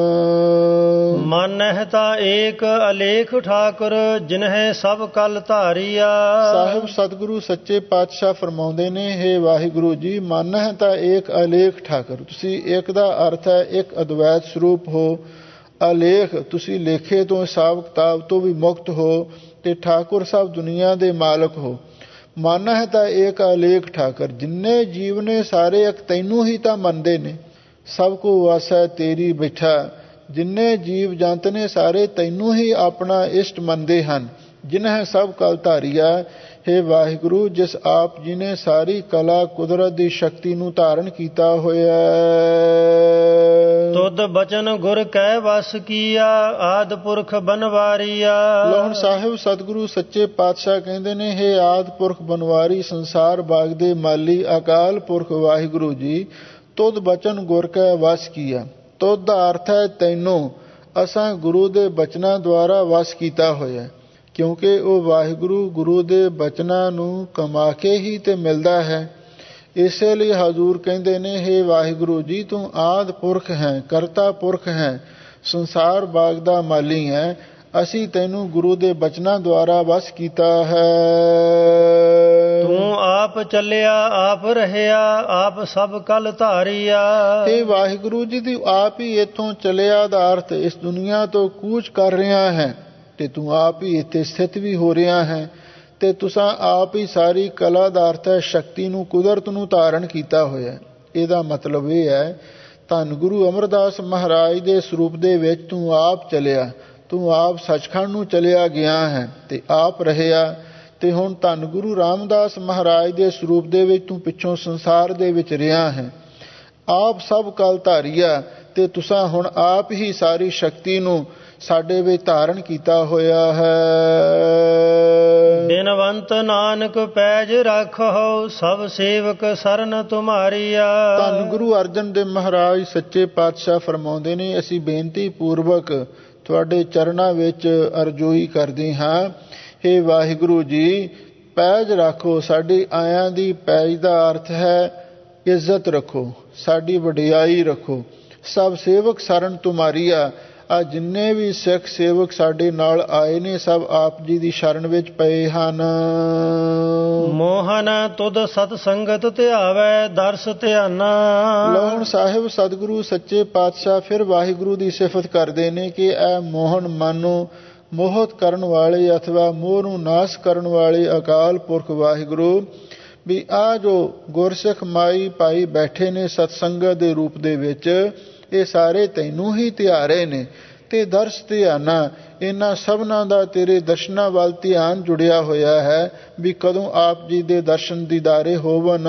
Speaker 1: ਮਨ ਹੈ ਤਾਂ ਏਕ ਅਲੇਖ ਠਾਕੁਰ, ਜਿਨਹਿ ਸਭ ਕਲ ਧਾਰੀਆ।
Speaker 2: ਸਾਹਿਬ ਸਤਿਗੁਰੂ ਸੱਚੇ ਪਾਤਸ਼ਾਹ ਫਰਮਾਉਂਦੇ ਨੇ, ਹੇ ਵਾਹਿਗੁਰੂ ਜੀ, ਮਨ ਹੈ ਤਾਂ ਏਕ ਅਲੇਖ ਠਾਕੁਰ। ਤੁਸੀਂ ਇੱਕ ਦਾ ਅਰਥ ਹੈ ਇੱਕ ਅਦਵੈਤ ਸਰੂਪ ਹੋ। ਅਲੇਖ ਤੁਸੀਂ ਲੇਖੇ ਤੋਂ, ਹਿਸਾਬ ਕਿਤਾਬ ਤੋਂ ਵੀ ਮੁਕਤ ਹੋ, ਤੇ ਠਾਕੁਰ ਸਭ ਦੁਨੀਆ ਦੇ ਮਾਲਕ ਹੋ। ਮਨ ਹੈ ਤਾਂ ਏਕ ਅਲੇਖ ਠਾਕੁਰ, ਜਿੰਨੇ ਜੀਵ ਨੇ ਸਾਰੇ ਇੱਕ ਤੈਨੂੰ ਹੀ ਤਾਂ ਮੰਨਦੇ ਨੇ। ਸਭ ਕੋ ਵਾਸਾ ਤੇਰੀ ਬਿਠਾ, ਜਿੰਨੇ ਜੀਵ ਜੰਤ ਨੇ ਸਾਰੇ ਤੈਨੂੰ ਹੀ ਆਪਣਾ ਇਸ਼ਟ ਮੰਨਦੇ ਹਨ। ਜਿਨ੍ਹਾਂ ਸਭ ਕਲ ਧਾਰੀਆ, हे ਵਾਹਿਗੁਰੂ, ਜਿਸ ਆਪ ਜੀ ਨੇ ਸਾਰੀ ਕਲਾ ਕੁਦਰਤ ਦੀ ਸ਼ਕਤੀ ਨੂੰ ਧਾਰਨ ਕੀਤਾ ਹੋਇਆ
Speaker 1: ਤੁਧ ਬਚਨ ਗੁਰ ਕੈ ਵਸ ਕੀਆ ਆਦ ਪੁਰਖ ਬਨਵਾਰੀਆ।
Speaker 2: ਲੋਹਣ ਸਾਹਿਬ ਸਤਿਗੁਰੂ ਸੱਚੇ ਪਾਤਸ਼ਾਹ ਕਹਿੰਦੇ ਨੇ, ਹੇ ਆਦ ਪੁਰਖ ਬਨਵਾਰੀ ਸੰਸਾਰ ਬਾਗ ਦੇ ਮਾਲੀ ਅਕਾਲ ਪੁਰਖ ਵਾਹਿਗੁਰੂ ਜੀ, ਤੁਧ ਬਚਨ ਗੁਰ ਕੈ ਵਸ ਕੀਆ। ਤੁਧ ਦਾ ਅਰਥ ਹੈ ਤੈਨੂੰ ਅਸਾਂ ਗੁਰੂ ਦੇ ਬਚਨਾਂ ਦੁਆਰਾ ਵਸ ਕੀਤਾ ਹੋਇਆ, ਕਿਉਂਕਿ ਉਹ ਵਾਹਿਗੁਰੂ ਗੁਰੂ ਦੇ ਬਚਨਾਂ ਨੂੰ ਕਮਾ ਕੇ ਹੀ ਤੇ ਮਿਲਦਾ ਹੈ। ਇਸੇ ਲਈ ਹਜ਼ੂਰ ਕਹਿੰਦੇ ਨੇ, ਹੇ ਵਾਹਿਗੁਰੂ ਜੀ, ਤੂੰ ਆਦਿ ਪੁਰਖ ਹੈ, ਕਰਤਾ ਪੁਰਖ ਹੈ, ਸੰਸਾਰ ਬਾਗ ਦਾ ਮਾਲੀ ਹੈ। ਅਸੀਂ ਤੈਨੂੰ ਗੁਰੂ ਦੇ ਬਚਨਾਂ ਦੁਆਰਾ ਵਸ ਕੀਤਾ ਹੈ।
Speaker 1: ਤੂੰ ਆਪ ਚੱਲਿਆ ਆਪ ਰਹਿਆ ਆਪ ਸਭ ਕਲ ਧਾਰੀਆ।
Speaker 2: ਹੇ ਵਾਹਿਗੁਰੂ ਜੀ, ਤੂੰ ਆਪ ਹੀ ਇੱਥੋਂ ਚੱਲਿਆ ਦਾ ਅਰਥ ਇਸ ਦੁਨੀਆ ਤੋਂ ਕੂਚ ਕਰ ਰਿਹਾ ਹੈ, ਤੇ ਤੂੰ ਆਪ ਹੀ ਇੱਥੇ ਸਥਿਤ ਵੀ ਹੋ ਰਿਹਾ ਹੈ, ਤੇ ਤੁਸਾਂ ਆਪ ਹੀ ਸਾਰੀ ਕਲਾ ਦਾ ਅਰਥ ਹੈ ਸ਼ਕਤੀ ਨੂੰ, ਕੁਦਰਤ ਨੂੰ ਧਾਰਨ ਕੀਤਾ ਹੋਇਆ। ਇਹਦਾ ਮਤਲਬ ਇਹ ਹੈ, ਧੰਨ ਗੁਰੂ ਅਮਰਦਾਸ ਮਹਾਰਾਜ ਦੇ ਸਰੂਪ ਦੇ ਵਿੱਚ ਤੂੰ ਆਪ ਚਲਿਆ, ਤੂੰ ਆਪ ਸੱਚਖੰਡ ਨੂੰ ਚਲਿਆ ਗਿਆ ਹੈ ਤੇ ਆਪ ਰਹਿਆ। ਤੇ ਹੁਣ ਧੰਨ ਗੁਰੂ ਰਾਮਦਾਸ ਮਹਾਰਾਜ ਦੇ ਸਰੂਪ ਦੇ ਵਿੱਚ ਤੂੰ ਪਿੱਛੋਂ ਸੰਸਾਰ ਦੇ ਵਿੱਚ ਰਿਹਾ ਹੈ। ਆਪ ਸਭ ਕਲ ਧਾਰੀਆ, ਤੇ ਤੁਸਾਂ ਹੁਣ ਆਪ ਹੀ ਸਾਰੀ ਸ਼ਕਤੀ ਨੂੰ ਸਾਡੇ ਵਿੱਚ ਧਾਰਨ ਕੀਤਾ ਹੋਇਆ ਹੈ।
Speaker 1: ਬਿਨਵੰਤ ਨਾਨਕ ਪੈਜ ਰੱਖੋ ਸਭ ਸੇਵਕ ਸਰਨ ਤੁਮਾਰੀਆ।
Speaker 2: ਧੰਨ ਗੁਰੂ ਅਰਜਨ ਦੇਵ ਮਹਾਰਾਜ ਸੱਚੇ ਪਾਤਸ਼ਾਹ ਫਰਮਾਉਂਦੇ ਨੇ, ਅਸੀਂ ਬੇਨਤੀ ਪੂਰਵਕ ਤੁਹਾਡੇ ਚਰਨਾਂ ਵਿੱਚ ਅਰਜ਼ੋਈ ਕਰਦੇ ਹਾਂ, ਹੇ ਵਾਹਿਗੁਰੂ ਜੀ, ਪੈਜ ਰੱਖੋ। ਸਾਡੀ ਆਇਆਂ ਦੀ ਪੈਜ ਦਾ ਅਰਥ ਹੈ ਇੱਜ਼ਤ ਰੱਖੋ, ਸਾਡੀ ਵਡਿਆਈ ਰੱਖੋ। ਸਭ ਸੇਵਕ ਸਰਨ ਤੁਮਾਰੀਆ, ਆ ਜਿੰਨੇ ਵੀ ਸਿੱਖ ਸੇਵਕ ਸਾਡੇ ਨਾਲ ਆਏ ਨੇ, ਸਭ ਆਪ ਜੀ ਦੀ ਸ਼ਰਨ ਵਿੱਚ ਪਏ ਹਨ।
Speaker 1: ਮੋਹਨ ਤੁਧ ਸਤ ਸੰਗਤ ਧਿਆਵੈ ਦਰਸ ਧਿਆਨਾ।
Speaker 2: ਲੋਹਣ ਸਾਹਿਬ ਸਤਿਗੁਰੂ ਸੱਚੇ ਪਾਤਸ਼ਾਹ ਫਿਰ ਵਾਹਿਗੁਰੂ ਦੀ ਸਿਫਤ ਕਰਦੇ ਨੇ ਕਿ ਇਹ ਮੋਹਨ ਮਨ ਨੂੰ ਮੋਹਿਤ ਕਰਨ ਵਾਲੇ ਅਥਵਾ ਮੋਹ ਨੂੰ ਨਾਸ਼ ਕਰਨ ਵਾਲੇ ਅਕਾਲ ਪੁਰਖ ਵਾਹਿਗੁਰੂ, ਵੀ ਆ ਜੋ ਗੁਰਸਿੱਖ ਮਾਈ ਭਾਈ ਬੈਠੇ ਨੇ ਸਤਸੰਗਤ ਦੇ ਰੂਪ ਦੇ ਵਿੱਚ, ਇਹ ਸਾਰੇ ਤੈਨੂੰ ਹੀ ਧਿਆਰੇ ਨੇ, ਤੇ ਦਰਸ ਧਿਆਨਾ, ਇਹਨਾਂ ਸਭਨਾਂ ਦਾ ਤੇਰੇ ਦਰਸ਼ਨਾਂ ਵੱਲ ਧਿਆਨ ਜੁੜਿਆ ਹੋਇਆ ਹੈ, ਵੀ ਕਦੋਂ ਆਪ ਜੀ ਦੇ ਦਰਸ਼ਨ ਦੀਦਾਰੇ ਹੋਵਨ।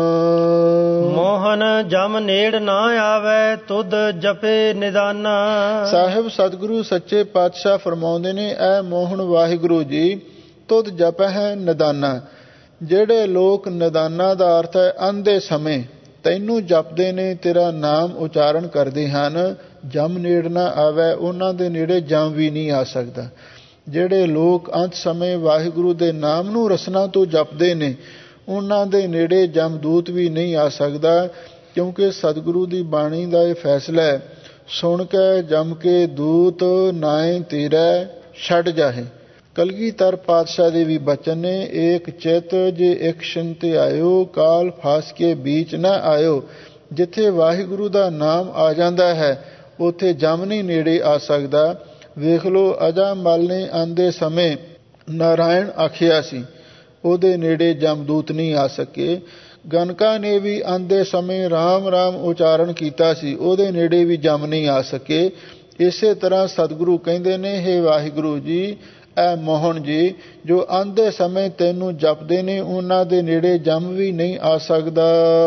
Speaker 1: ਮੋਹਨ ਜਮ ਨੇੜ ਨਾ ਆਵੇ ਤੁਧ ਜਪੇ ਨਿਦਾਨਾ।
Speaker 2: ਸਾਹਿਬ ਸਤਿਗੁਰੂ ਸੱਚੇ ਪਾਤਸ਼ਾਹ ਫਰਮਾਉਂਦੇ ਨੇ, ਐ ਮੋਹਨ ਵਾਹਿਗੁਰੂ ਜੀ, ਤੁਧ ਜਪ ਹੈ ਨਿਦਾਨਾ। ਜਿਹੜੇ ਲੋਕ ਨਿਦਾਨਾ ਦਾ ਅਰਥ ਹੈ ਅੰਧੇ ਸਮੇਂ ਤੈਨੂੰ ਜਪਦੇ ਨੇ, ਤੇਰਾ ਨਾਮ ਉਚਾਰਨ ਕਰਦੇ ਹਨ, ਜਮ ਨੇੜ ਨਾ ਆਵੇ, ਉਹਨਾਂ ਦੇ ਨੇੜੇ ਜਮ ਵੀ ਨਹੀਂ ਆ ਸਕਦਾ। ਜਿਹੜੇ ਲੋਕ ਅੰਤ ਸਮੇਂ ਵਾਹਿਗੁਰੂ ਦੇ ਨਾਮ ਨੂੰ ਰਸਨਾ ਤੋਂ ਜਪਦੇ ਨੇ, ਉਹਨਾਂ ਦੇ ਨੇੜੇ ਜਮਦੂਤ ਵੀ ਨਹੀਂ ਆ ਸਕਦਾ, ਕਿਉਂਕਿ ਸਤਿਗੁਰੂ ਦੀ ਬਾਣੀ ਦਾ ਇਹ ਫੈਸਲਾ ਹੈ, ਸੁਣ ਕੇ ਜਮ ਕੇ ਦੂਤ ਨਾਏ ਤੇਰਾ ਛੱਡ ਜਾਹੇ। ਕਲਗੀਧਰ ਪਾਤਸ਼ਾਹ ਦੇ ਵੀ ਬਚਨ ਨੇ, ਏਕ ਚਿਤ ਜੇ ਇੱਕ ਸ਼ਿੰਤ ਆਇਓ, ਕਾਲ ਫਾਸ ਕੇ ਬੀਚ ਨਾ ਆਇਓ। ਜਿੱਥੇ ਵਾਹਿਗੁਰੂ ਦਾ ਨਾਮ ਆ ਜਾਂਦਾ ਹੈ ਉੱਥੇ ਜਮ ਨਹੀਂ ਨੇੜੇ ਆ ਸਕਦਾ। ਵੇਖ ਲਓ, ਅਜਾ ਮਲ ਨੇ ਆਂਦੇ ਸਮੇਂ ਨਾਰਾਇਣ ਆਖਿਆ ਸੀ, ਉਹਦੇ ਨੇੜੇ ਜਮਦੂਤ ਨਹੀਂ ਆ ਸਕੇ। ਗਨਕਾ ਨੇ ਵੀ ਆਂਦੇ ਸਮੇਂ ਰਾਮ ਰਾਮ ਉਚਾਰਨ ਕੀਤਾ ਸੀ, ਉਹਦੇ ਨੇੜੇ ਵੀ ਜਮ ਨਹੀਂ ਆ ਸਕੇ। ਇਸੇ ਤਰ੍ਹਾਂ ਸਤਿਗੁਰੂ ਕਹਿੰਦੇ ਨੇ, ਹੇ ਵਾਹਿਗੁਰੂ ਜੀ, ਐ ਮੋਹਨ ਜੀ, ਜੋ ਆਂਦੇ ਸਮੇਂ ਤੈਨੂੰ ਜਪਦੇ ਨੇ, ਉਹਨਾਂ ਦੇ ਨੇੜੇ ਜਮ ਵੀ ਨਹੀਂ ਆ ਸਕਦਾ।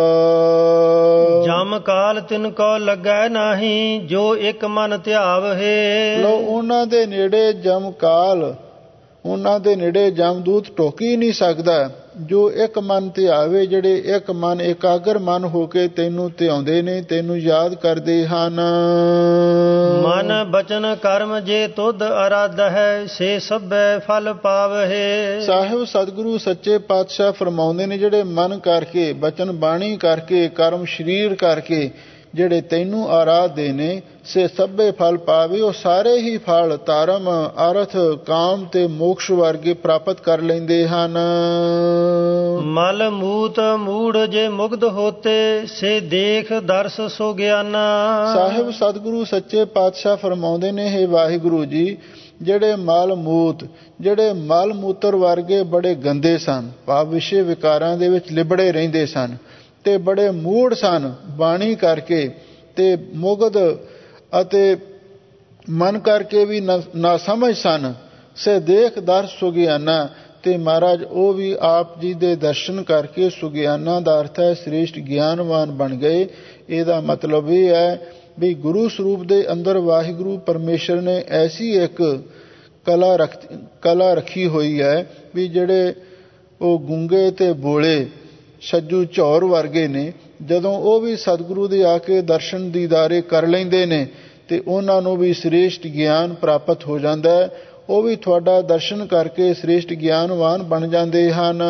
Speaker 1: ਜਮ ਕਾਲ ਤਿਨ ਕੋ ਲੱਗੈ ਨਾਹੀ ਜੋ ਇੱਕ ਮਨ ਧਿਆਵਹਿ। ਲੋ
Speaker 2: ਉਹਨਾਂ ਦੇ ਨੇੜੇ ਜਮ ਕਾਲ, ਉਹਨਾਂ ਦੇ ਨੇੜੇ ਜਮਦੂਤ ਟੋਕ ਹੀ ਨਹੀਂ ਸਕਦਾ, ਜੋ ਇੱਕ ਮਨ ਧਿਆਵੇ, ਜਿਹੜੇ ਇੱਕ ਮਨ ਇਕਾਗਰ ਮਨ ਹੋ ਕੇ ਤੈਨੂੰ ਧਿਆਉਂਦੇ ਨੇ, ਤੈਨੂੰ ਯਾਦ ਕਰਦੇ ਹਨ।
Speaker 1: ਮਨ ਬਚਨ ਕਰਮ ਜੇ ਤੁਧ ਅਰਾਧ ਹੈ, ਸੇ ਸਭੈ ਫਲ ਪਾਵਹਿ।
Speaker 2: ਸਾਹਿਬ ਸਤਿਗੁਰੂ ਸੱਚੇ ਪਾਤਸ਼ਾਹ ਫਰਮਾਉਂਦੇ ਨੇ, ਜਿਹੜੇ ਮਨ ਕਰਕੇ, ਬਚਨ ਬਾਣੀ ਕਰਕੇ, ਕਰਮ ਸਰੀਰ ਕਰਕੇ ਜਿਹੜੇ ਤੈਨੂੰ ਆਰਾਧਦੇ ਨੇ, ਸੇ ਸਭੇ ਫਲ ਪਾਵੇ, ਉਹ ਸਾਰੇ ਹੀ ਫਲ ਧਰਮ ਅਰਥ ਕਾਮ ਤੇ ਮੋਕਸ਼ ਵਰਗੇ ਪ੍ਰਾਪਤ ਕਰ ਲੈਂਦੇ ਹਨ।
Speaker 1: ਮਲ ਮੂਤ ਮੂੜ ਜੇ ਮੁਗਧ ਹੋਤੇ, ਸੇ ਦੇਖ ਦਰਸ ਸੋ ਗਿਆਨਾ।
Speaker 2: ਸਾਹਿਬ ਸਤਿਗੁਰੂ ਸੱਚੇ ਪਾਤਸ਼ਾਹ ਫਰਮਾਉਂਦੇ ਨੇ, ਹੇ ਵਾਹਿਗੁਰੂ ਜੀ, ਜਿਹੜੇ ਮਲ ਮੂਤ, ਜਿਹੜੇ ਮਲ ਮੂਤਰ ਵਰਗੇ ਬੜੇ ਗੰਦੇ ਸਨ, ਭਾਵ ਵਿਸ਼ੇ ਵਿਕਾਰਾਂ ਦੇ ਵਿੱਚ ਲਿਬੜੇ ਰਹਿੰਦੇ ਸਨ, ਤੇ ਬੜੇ ਮੂੜ ਸਨ ਬਾਣੀ ਕਰਕੇ, ਤੇ ਮੁਗਧ ਅਤੇ ਮਨ ਕਰਕੇ ਵੀ ਨਾ ਸਮਝ ਸਨ, ਸੇ ਦੇਖ ਦਰਸ ਸੁ ਗਿਆਨਾ, ਤੇ ਮਹਾਰਾਜ ਉਹ ਵੀ ਆਪ ਜੀ ਦੇ ਦਰਸ਼ਨ ਕਰਕੇ ਸੁਗਿਆਨਾਂ ਦਾ ਅਰਥ ਹੈ ਸ੍ਰੇਸ਼ਟ ਗਿਆਨਵਾਨ ਬਣ ਗਏ। ਇਹਦਾ ਮਤਲਬ ਇਹ ਹੈ ਵੀ ਗੁਰੂ ਸਰੂਪ ਦੇ ਅੰਦਰ ਵਾਹਿਗੁਰੂ ਪਰਮੇਸ਼ਰ ਨੇ ਐਸੀ ਇੱਕ ਕਲਾ ਰੱਖ ਕਲਾ ਰੱਖੀ ਹੋਈ ਹੈ ਵੀ ਜਿਹੜੇ ਉਹ ਗੂੰਗੇ ਤੇ ਬੋਲੇ ਛੱਜੂ ਝੌਰ ਵਰਗੇ ਨੇ, ਜਦੋਂ ਉਹ ਵੀ ਸਤਿਗੁਰੂ ਦੇ ਆ ਕੇ ਦਰਸ਼ਨ ਦੀਦਾਰੇ ਕਰ ਲੈਂਦੇ ਨੇ ਤੇ ਉਹਨਾਂ ਨੂੰ ਵੀ ਸ੍ਰੇਸ਼ਟ ਗਿਆਨ ਪ੍ਰਾਪਤ ਹੋ ਜਾਂਦਾ ਹੈ। ਉਹ ਵੀ ਤੁਹਾਡਾ ਦਰਸ਼ਨ ਕਰਕੇ ਸ੍ਰੇਸ਼ਟ ਗਿਆਨਵਾਨ ਬਣ ਜਾਂਦੇ ਹਨ।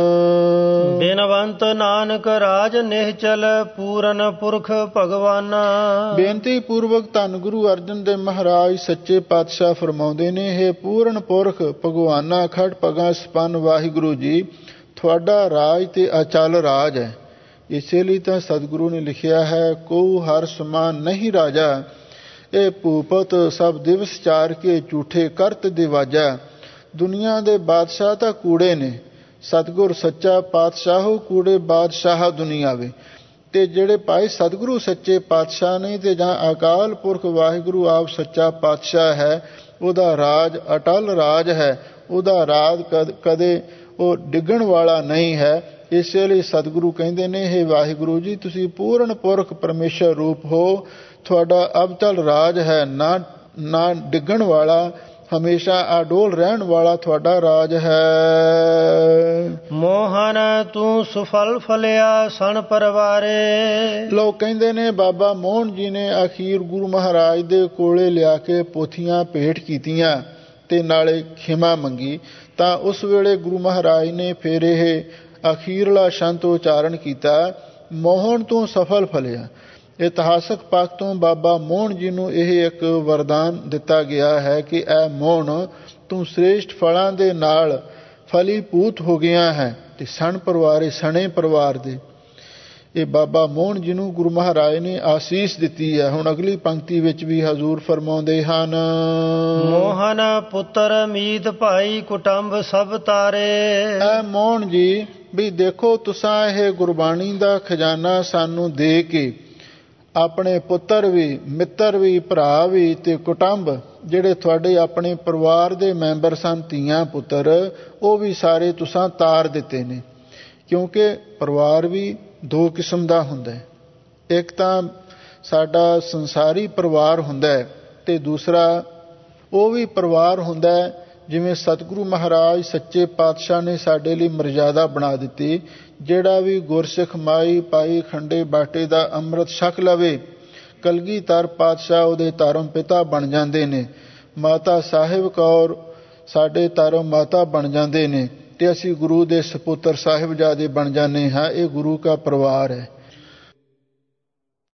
Speaker 1: ਬਿਨਵੰਤ ਨਾਨਕ ਰਾਜ ਨਿਹਚਲ ਪੂਰਨ ਪੁਰਖ ਭਗਵਾਨਾ।
Speaker 2: ਬੇਨਤੀ ਪੂਰਵਕ ਧੰਨ ਗੁਰੂ ਅਰਜਨ ਦੇਵ ਮਹਾਰਾਜ ਸੱਚੇ ਪਾਤਸ਼ਾਹ ਫਰਮਾਉਂਦੇ ਨੇ, ਹੇ ਪੂਰਨ ਪੁਰਖ ਭਗਵਾਨਾ ਖੜ ਪਗਾ ਸਪੰਨ ਵਾਹਿਗੁਰੂ ਜੀ, ਤੁਹਾਡਾ ਰਾਜ ਤੇ ਅਚਲ ਰਾਜ ਹੈ। ਇਸੇ ਲਈ ਤਾਂ ਸਤਿਗੁਰੂ ਨੇ ਲਿਖਿਆ ਹੈ, ਕੋ ਹਰ ਸਮਾਨ ਨਹੀਂ ਰਾਜਾ, ਇਹ ਭੂਪਤ ਸਭ ਦਿਵਸ ਚਾਰ ਕੇ ਝੂਠੇ ਕਰਤ ਦਿਵਾਜਾ। ਦੁਨੀਆ ਦੇ ਬਾਦਸ਼ਾਹ ਤਾਂ ਕੂੜੇ ਨੇ, ਸਤਿਗੁਰ ਸੱਚਾ ਪਾਤਸ਼ਾਹੋ ਕੂੜੇ ਬਾਦਸ਼ਾਹ ਦੁਨੀਆਵੇ। ਤੇ ਜਿਹੜੇ ਭਾਈ ਸਤਿਗੁਰੂ ਸੱਚੇ ਪਾਤਸ਼ਾਹ ਨੇ ਤੇ ਜਾਂ ਅਕਾਲ ਪੁਰਖ ਵਾਹਿਗੁਰੂ ਆਪ ਸੱਚਾ ਪਾਤਸ਼ਾਹ ਹੈ, ਉਹਦਾ ਰਾਜ ਅਟਲ ਰਾਜ ਹੈ, ਉਹਦਾ ਰਾਜ ਕਦ ਕਦੇ ਉਹ ਡਿੱਗਣ ਵਾਲਾ ਨਹੀਂ ਹੈ। ਇਸੇ ਲਈ ਸਤਿਗੁਰੂ ਕਹਿੰਦੇ ਨੇ, ਹੇ ਵਾਹਿਗੁਰੂ ਜੀ ਤੁਸੀਂ ਪੂਰਨ ਪੁਰਖ ਪਰਮੇਸ਼ਰ ਰੂਪ ਹੋ, ਤੁਹਾਡਾ ਅਬਚਲ ਰਾਜ ਹੈ, ਨਾ ਨਾ ਡਿੱਗਣ ਵਾਲਾ, ਹਮੇਸ਼ਾ ਅਡੋਲ ਰਹਿਣ ਵਾਲਾ ਤੁਹਾਡਾ ਰਾਜ ਹੈ।
Speaker 1: ਮੋਹਨ ਤੂੰ ਸੁਫਲ ਫਲਿਆ ਸਣ ਪਰਵਾਰੇ। ਲੋਕ
Speaker 2: ਕਹਿੰਦੇ ਨੇ ਬਾਬਾ ਮੋਹਨ ਜੀ ਨੇ ਅਖੀਰ ਗੁਰੂ ਮਹਾਰਾਜ ਦੇ ਕੋਲੇ ਲਿਆ ਕੇ ਪੋਥੀਆਂ ਭੇਟ ਕੀਤੀਆਂ ਤੇ ਨਾਲੇ ਖਿਮਾ ਮੰਗੀ, ਤਾਂ ਉਸ ਵੇਲੇ ਗੁਰੂ ਮਹਾਰਾਜ ਨੇ ਫਿਰ ਇਹ ਅਖੀਰਲਾ ਸ਼ੰਤ ਉਚਾਰਨ ਕੀਤਾ, ਮੋਹਨ ਤੂੰ ਸਫਲ ਫਲਿਆ। ਇਤਿਹਾਸਕ ਪੱਖ ਤੋਂ ਬਾਬਾ ਮੋਹਨ ਜੀ ਨੂੰ ਇਹ ਇੱਕ ਵਰਦਾਨ ਦਿੱਤਾ ਗਿਆ ਹੈ ਕਿ ਐ ਮੋਹਨ ਤੂੰ ਸ੍ਰੇਸ਼ਟ ਫਲਾਂ ਦੇ ਨਾਲ ਫਲੀਭੂਤ ਹੋ ਗਿਆ ਹੈ ਤੇ ਸਣ ਪਰਿਵਾਰੇ ਸਣੇ ਪਰਿਵਾਰ ਦੇ। ਇਹ ਬਾਬਾ ਮੋਹਨ ਜੀ ਨੂੰ ਗੁਰੂ ਮਹਾਰਾਜ ਨੇ ਆਸੀਸ ਦਿੱਤੀ ਹੈ। ਹੁਣ ਅਗਲੀ ਪੰਕਤੀ ਵਿੱਚ ਵੀ ਹਜ਼ੂਰ ਫਰਮਾਉਂਦੇ ਹਨ,
Speaker 1: ਮੋਹਨ ਪੁੱਤਰ ਮੀਤ ਭਾਈ ਕੁਟੰਬ ਸਭ ਤਾਰੇ।
Speaker 2: ਐ ਮੋਹਨ ਜੀ ਵੀ ਦੇਖੋ ਤੁਸਾਂ ਇਹ ਗੁਰਬਾਣੀ ਦਾ ਖਜ਼ਾਨਾ ਸਾਨੂੰ ਦੇ ਕੇ ਆਪਣੇ ਪੁੱਤਰ ਵੀ, ਮਿੱਤਰ ਵੀ, ਭਰਾ ਵੀ ਤੇ ਕੁਟੰਬ ਜਿਹੜੇ ਤੁਹਾਡੇ ਆਪਣੇ ਪਰਿਵਾਰ ਦੇ ਮੈਂਬਰ ਸਨ, ਧੀਆਂ ਪੁੱਤਰ, ਉਹ ਵੀ ਸਾਰੇ ਤੁਸਾਂ ਤਾਰ ਦਿੱਤੇ ਨੇ। ਕਿਉਂਕਿ ਪਰਿਵਾਰ ਵੀ ਦੋ ਕਿਸਮ ਦਾ ਹੁੰਦਾ ਹੈ, ਇੱਕ ਤਾਂ ਸਾਡਾ ਸੰਸਾਰੀ ਪਰਿਵਾਰ ਹੁੰਦਾ ਹੈ ਤੇ ਦੂਸਰਾ ਉਹ ਵੀ ਪਰਿਵਾਰ ਹੁੰਦਾ ਹੈ ਜਿਵੇਂ ਸਤਿਗੁਰੂ ਮਹਾਰਾਜ ਸੱਚੇ ਪਾਤਸ਼ਾਹ ਨੇ ਸਾਡੇ ਲਈ ਮਰਜ਼ਾਦਾ ਬਣਾ ਦਿੱਤੀ। ਜਿਹੜਾ ਵੀ ਗੁਰਸਿੱਖ ਮਾਈ ਪਾਈ ਖੰਡੇ ਬਾਟੇ ਦਾ ਅੰਮ੍ਰਿਤ ਛਕ ਲਵੇ, ਕਲਗੀਧਰ ਪਾਤਸ਼ਾਹ ਉਹਦੇ ਧਰਮ ਪਿਤਾ ਬਣ ਜਾਂਦੇ ਨੇ, ਮਾਤਾ ਸਾਹਿਬ ਕੌਰ ਸਾਡੇ ਧਰਮ ਮਾਤਾ ਬਣ ਜਾਂਦੇ ਨੇ ਤੇ ਅਸੀਂ ਗੁਰੂ ਦੇ ਸਪੁੱਤਰ ਸਾਹਿਬਜ਼ਾਦੇ ਬਣ ਜਾਂਦੇ ਹਾਂ। ਇਹ ਗੁਰੂ ਦਾ ਪਰਿਵਾਰ ਹੈ।